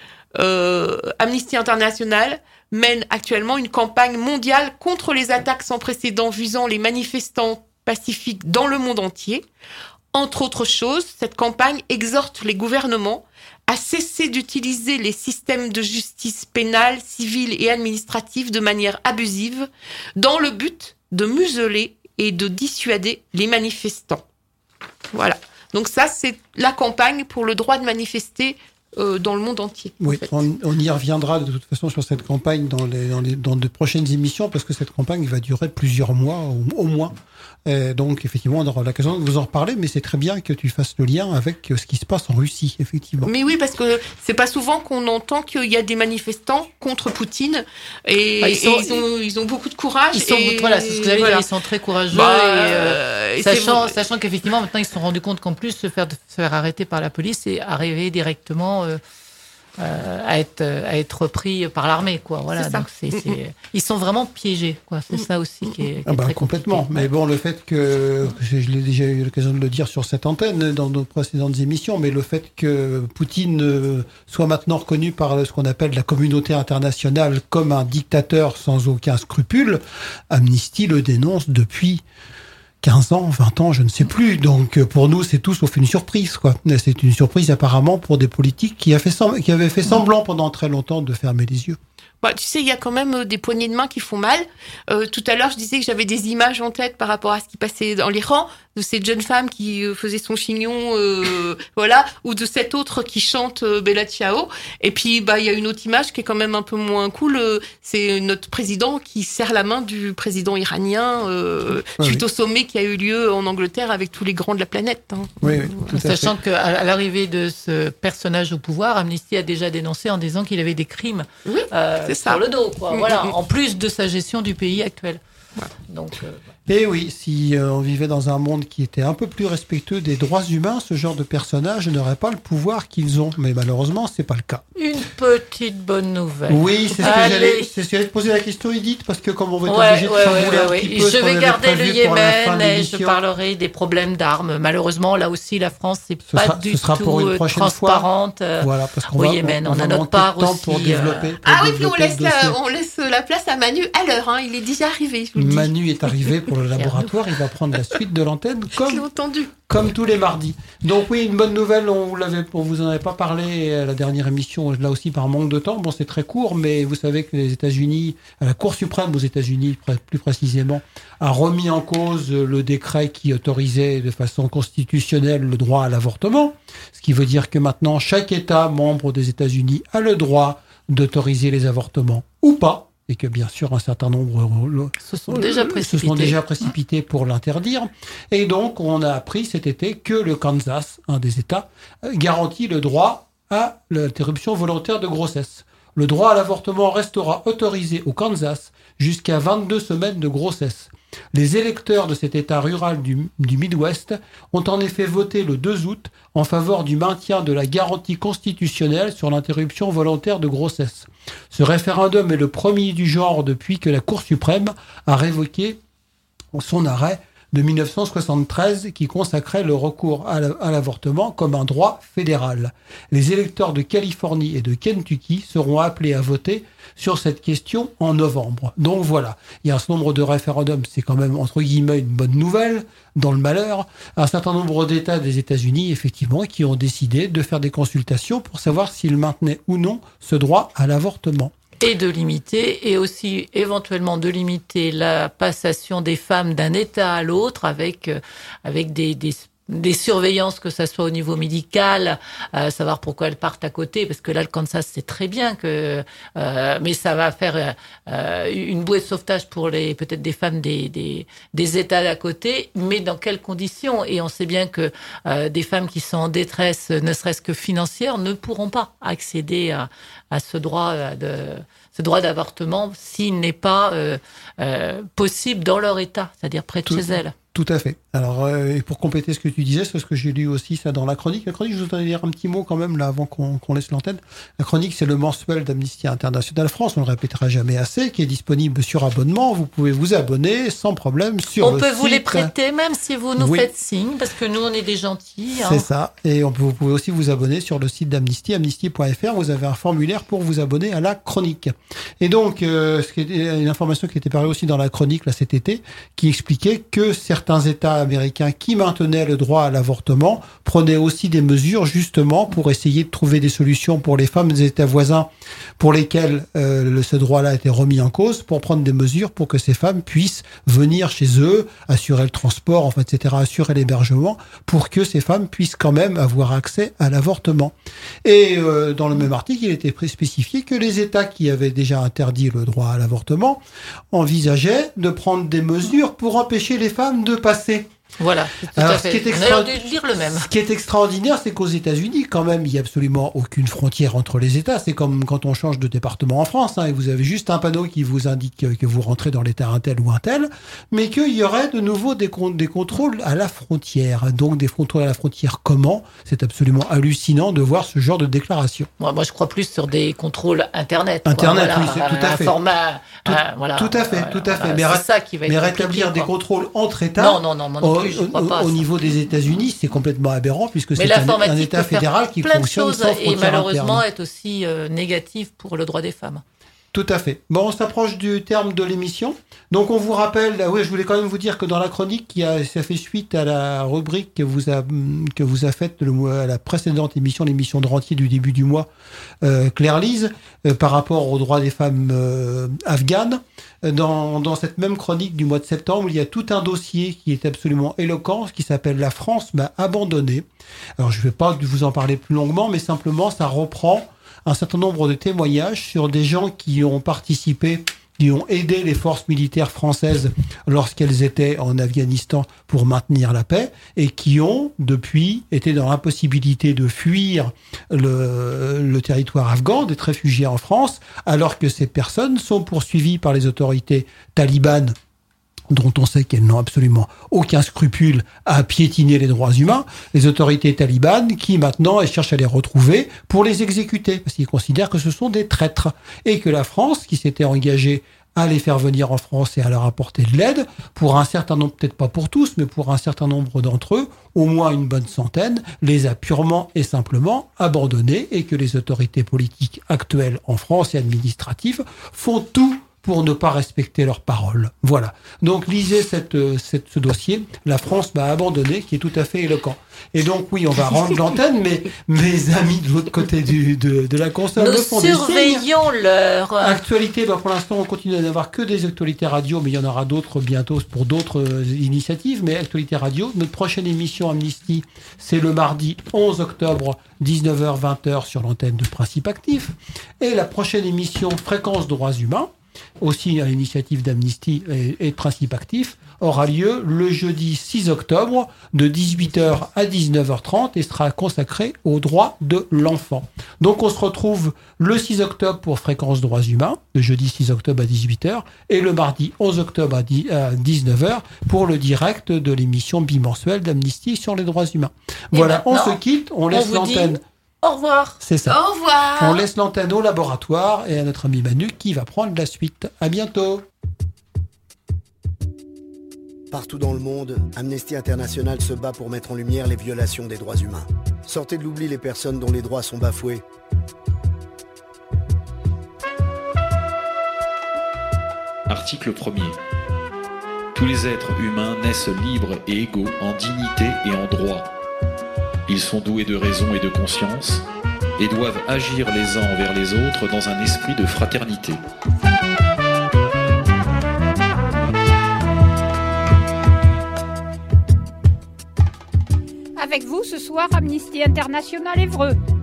E: Amnesty International mène actuellement une campagne mondiale contre les attaques sans précédent visant les manifestants pacifiques dans le monde entier. Entre autres choses, cette campagne exhorte les gouvernements à cesser d'utiliser les systèmes de justice pénale, civile et administrative de manière abusive dans le but de museler et de dissuader les manifestants. Voilà. Donc ça, c'est la campagne pour le droit de manifester dans le monde entier.
D: Oui,
E: en fait.
D: on y reviendra de toute façon sur cette campagne dans de prochaines émissions, parce que cette campagne va durer plusieurs mois au moins. Donc effectivement, on aura l'occasion de vous en reparler, mais c'est très bien que tu fasses le lien avec ce qui se passe en Russie, effectivement.
E: Mais oui, parce que c'est pas souvent qu'on entend qu'il y a des manifestants contre Poutine, et, ils ont beaucoup de courage.
F: Voilà, c'est ce que j'allais dire, ils sont très courageux, sachant qu'effectivement maintenant ils se sont rendus compte qu'en plus se faire arrêter par la police et arriver directement à être pris par l'armée, quoi. Voilà, donc ils sont vraiment piégés, quoi. C'est ça aussi qui est très
D: complètement.
F: compliqué.
D: Mais bon, le fait que je l'ai déjà eu l'occasion de le dire sur cette antenne dans nos précédentes émissions, mais le fait que Poutine soit maintenant reconnu par ce qu'on appelle la communauté internationale comme un dictateur sans aucun scrupule, Amnesty le dénonce depuis 15 ans, 20 ans, je ne sais plus. Donc, pour nous, c'est tout sauf une surprise, quoi. C'est une surprise, apparemment, pour des politiques qui avaient fait semblant pendant très longtemps de fermer les yeux.
E: Bah, tu sais, il y a quand même des poignées de main qui font mal. Tout à l'heure, je disais que j'avais des images en tête par rapport à ce qui passait dans les rangs, de cette jeune femme qui faisait son chignon, voilà, ou de cette autre qui chante Bella Ciao. Et puis, bah, il y a une autre image qui est quand même un peu moins cool. C'est notre président qui serre la main du président iranien suite au sommet qui a eu lieu en Angleterre avec tous les grands de la planète. Hein.
D: Oui,
F: sachant qu'à l'arrivée de ce personnage au pouvoir, Amnesty a déjà dénoncé en disant qu'il avait des crimes. Oui. Sur le dos, quoi. Voilà, en plus de sa gestion du pays actuel. Donc,
D: Et oui, si on vivait dans un monde qui était un peu plus respectueux des droits humains, ce genre de personnages n'auraient pas le pouvoir qu'ils ont. Mais malheureusement, c'est pas le cas.
F: Une petite bonne nouvelle.
D: Oui, c'est ce que j'allais te poser la question, Edith, parce que comme on va être obligé de chambouler un petit peu,
F: je vais garder le Yémen et je parlerai des problèmes d'armes. Malheureusement, là aussi, la France n'est pas du tout transparente au Yémen. On a notre part aussi.
D: Pour développer,
E: ah oui, puis on laisse la place à Manu à l'heure. Hein. Il est déjà arrivé.
D: Manu est arrivé pour le laboratoire, il va prendre la suite de l'antenne comme tous les mardis. Donc oui, une bonne nouvelle, on vous en avait pas parlé à la dernière émission, là aussi par manque de temps. Bon, c'est très court, mais vous savez que les États-Unis, la Cour suprême aux États-Unis plus précisément, a remis en cause le décret qui autorisait de façon constitutionnelle le droit à l'avortement, ce qui veut dire que maintenant chaque État membre des États-Unis a le droit d'autoriser les avortements ou pas. Et que bien sûr un certain nombre
F: se sont déjà précipités
D: pour l'interdire. Et donc on a appris cet été que le Kansas, un des États, garantit le droit à l'interruption volontaire de grossesse. Le droit à l'avortement restera autorisé au Kansas jusqu'à 22 semaines de grossesse. Les électeurs de cet État rural du Midwest ont en effet voté le 2 août en faveur du maintien de la garantie constitutionnelle sur l'interruption volontaire de grossesse. Ce référendum est le premier du genre depuis que la Cour suprême a révoqué son arrêt de 1973 qui consacrait le recours à l'avortement comme un droit fédéral. Les électeurs de Californie et de Kentucky seront appelés à voter sur cette question en novembre. Donc voilà, il y a un certain nombre de référendums, c'est quand même entre guillemets une bonne nouvelle dans le malheur. Un certain nombre d'États des États-Unis, effectivement, qui ont décidé de faire des consultations pour savoir s'ils maintenaient ou non ce droit à l'avortement.
F: Et de limiter, et aussi éventuellement de limiter la passation des femmes d'un État à l'autre avec des surveillances, que ça soit au niveau médical, savoir pourquoi elles partent à côté, parce que là, le Kansas, c'est très bien que, mais ça va faire une bouée de sauvetage pour peut-être des femmes des États d'à côté, mais dans quelles conditions? Et on sait bien que des femmes qui sont en détresse, ne serait-ce que financière, ne pourront pas accéder à ce droit d'avortement s'il n'est pas possible dans leur État, c'est-à-dire près de chez elles.
D: Tout à fait. Alors, et pour compléter ce que tu disais, c'est ce que j'ai lu aussi ça dans la chronique. La chronique, je voudrais dire un petit mot quand même là avant qu'on laisse l'antenne. La chronique, c'est le mensuel d'Amnesty International France, on ne le répétera jamais assez, qui est disponible sur abonnement. Vous pouvez vous abonner sans problème sur le site.
F: On peut vous les prêter même si vous nous faites signe, parce que nous, on est des gentils. Hein.
D: C'est ça. Et vous pouvez aussi vous abonner sur le site d'Amnesty, amnesty.fr. Vous avez un formulaire pour vous abonner à la chronique. Et donc, une information qui était parue aussi dans la chronique là cet été, qui expliquait que certains certains États américains qui maintenaient le droit à l'avortement prenaient aussi des mesures justement pour essayer de trouver des solutions pour les femmes des États voisins pour lesquels ce droit-là a été remis en cause, pour prendre des mesures pour que ces femmes puissent venir chez eux, assurer le transport, enfin, etc., assurer l'hébergement, pour que ces femmes puissent quand même avoir accès à l'avortement. Et dans le même article, il était spécifié que les États qui avaient déjà interdit le droit à l'avortement envisageaient de prendre des mesures pour empêcher les femmes de passer.
F: Voilà, tout à fait. On a dû lire le même.
D: Ce qui est extraordinaire, c'est qu'aux États-Unis, quand même, il n'y a absolument aucune frontière entre les États. C'est comme quand on change de département en France, et vous avez juste un panneau qui vous indique que vous rentrez dans l'État un tel ou un tel, mais qu'il y aurait de nouveau des contrôles à la frontière. Donc des contrôles à la frontière comment ? C'est absolument hallucinant de voir ce genre de déclaration.
F: Moi, je crois plus sur des contrôles Internet.
D: Internet, oui, c'est tout à fait.
F: Un format,
D: tout à fait.
F: Mais c'est ça qui va être
D: rétablir des contrôles entre États.
F: Non.
D: Au niveau des États-Unis, c'est complètement aberrant puisque c'est un État fédéral qui fonctionne sans frontières
F: et malheureusement
D: internes.
F: est aussi négatif pour le droit des femmes.
D: Tout à fait. Bon, on s'approche du terme de l'émission. Donc, on vous rappelle, oui, je voulais quand même vous dire que dans la chronique, ça fait suite à la rubrique que vous a faite à la précédente émission, l'émission de rentier du début du mois, Claire Lise, par rapport aux droits des femmes afghanes. Dans cette même chronique du mois de septembre, il y a tout un dossier qui est absolument éloquent, qui s'appelle « La France m'a abandonné ». Alors, je ne vais pas vous en parler plus longuement, mais simplement, ça reprend un certain nombre de témoignages sur des gens qui ont participé, qui ont aidé les forces militaires françaises lorsqu'elles étaient en Afghanistan pour maintenir la paix et qui ont, depuis, été dans l'impossibilité de fuir le territoire afghan, d'être réfugiés en France, alors que ces personnes sont poursuivies par les autorités talibanes, dont on sait qu'elles n'ont absolument aucun scrupule à piétiner les droits humains, les autorités talibanes qui maintenant cherchent à les retrouver pour les exécuter, parce qu'ils considèrent que ce sont des traîtres, et que la France, qui s'était engagée à les faire venir en France et à leur apporter de l'aide, pour un certain nombre, peut-être pas pour tous, mais pour un certain nombre d'entre eux, au moins une bonne centaine, les a purement et simplement abandonnés, et que les autorités politiques actuelles en France et administratives font tout pour ne pas respecter leurs paroles. Voilà. Donc, lisez ce dossier, « La France m'a abandonné », qui est tout à fait éloquent. Et donc, oui, on va rendre l'antenne, mais mes amis de l'autre côté de la console
F: nous
D: le font des signes.
F: surveillons leur
D: Actualité, pour l'instant, on continue à n'avoir que des actualités radio, mais il y en aura d'autres bientôt pour d'autres initiatives. Mais actualité radio, notre prochaine émission Amnesty, c'est le mardi 11 octobre, 19h-20h sur l'antenne de Principe Actif. Et la prochaine émission Fréquence droits humains, aussi à l'initiative d'Amnesty et de Principe Actif, aura lieu le jeudi 6 octobre de 18h à 19h30 et sera consacrée aux droits de l'enfant. Donc on se retrouve le 6 octobre pour Fréquence droits humains, le jeudi 6 octobre à 18h, et le mardi 11 octobre à 19h pour le direct de l'émission bimensuelle d'Amnesty sur les droits humains. Voilà, on se quitte, on laisse l'antenne.
F: Au revoir.
D: C'est ça.
E: Au revoir.
D: On laisse l'antenne au laboratoire et à notre ami Manu qui va prendre la suite. À bientôt.
L: Partout dans le monde, Amnesty International se bat pour mettre en lumière les violations des droits humains. Sortez de l'oubli les personnes dont les droits sont bafoués.
M: Article 1er. Tous les êtres humains naissent libres et égaux en dignité et en droit. Ils sont doués de raison et de conscience et doivent agir les uns envers les autres dans un esprit de fraternité.
N: Avec vous ce soir, Amnesty International Évreux.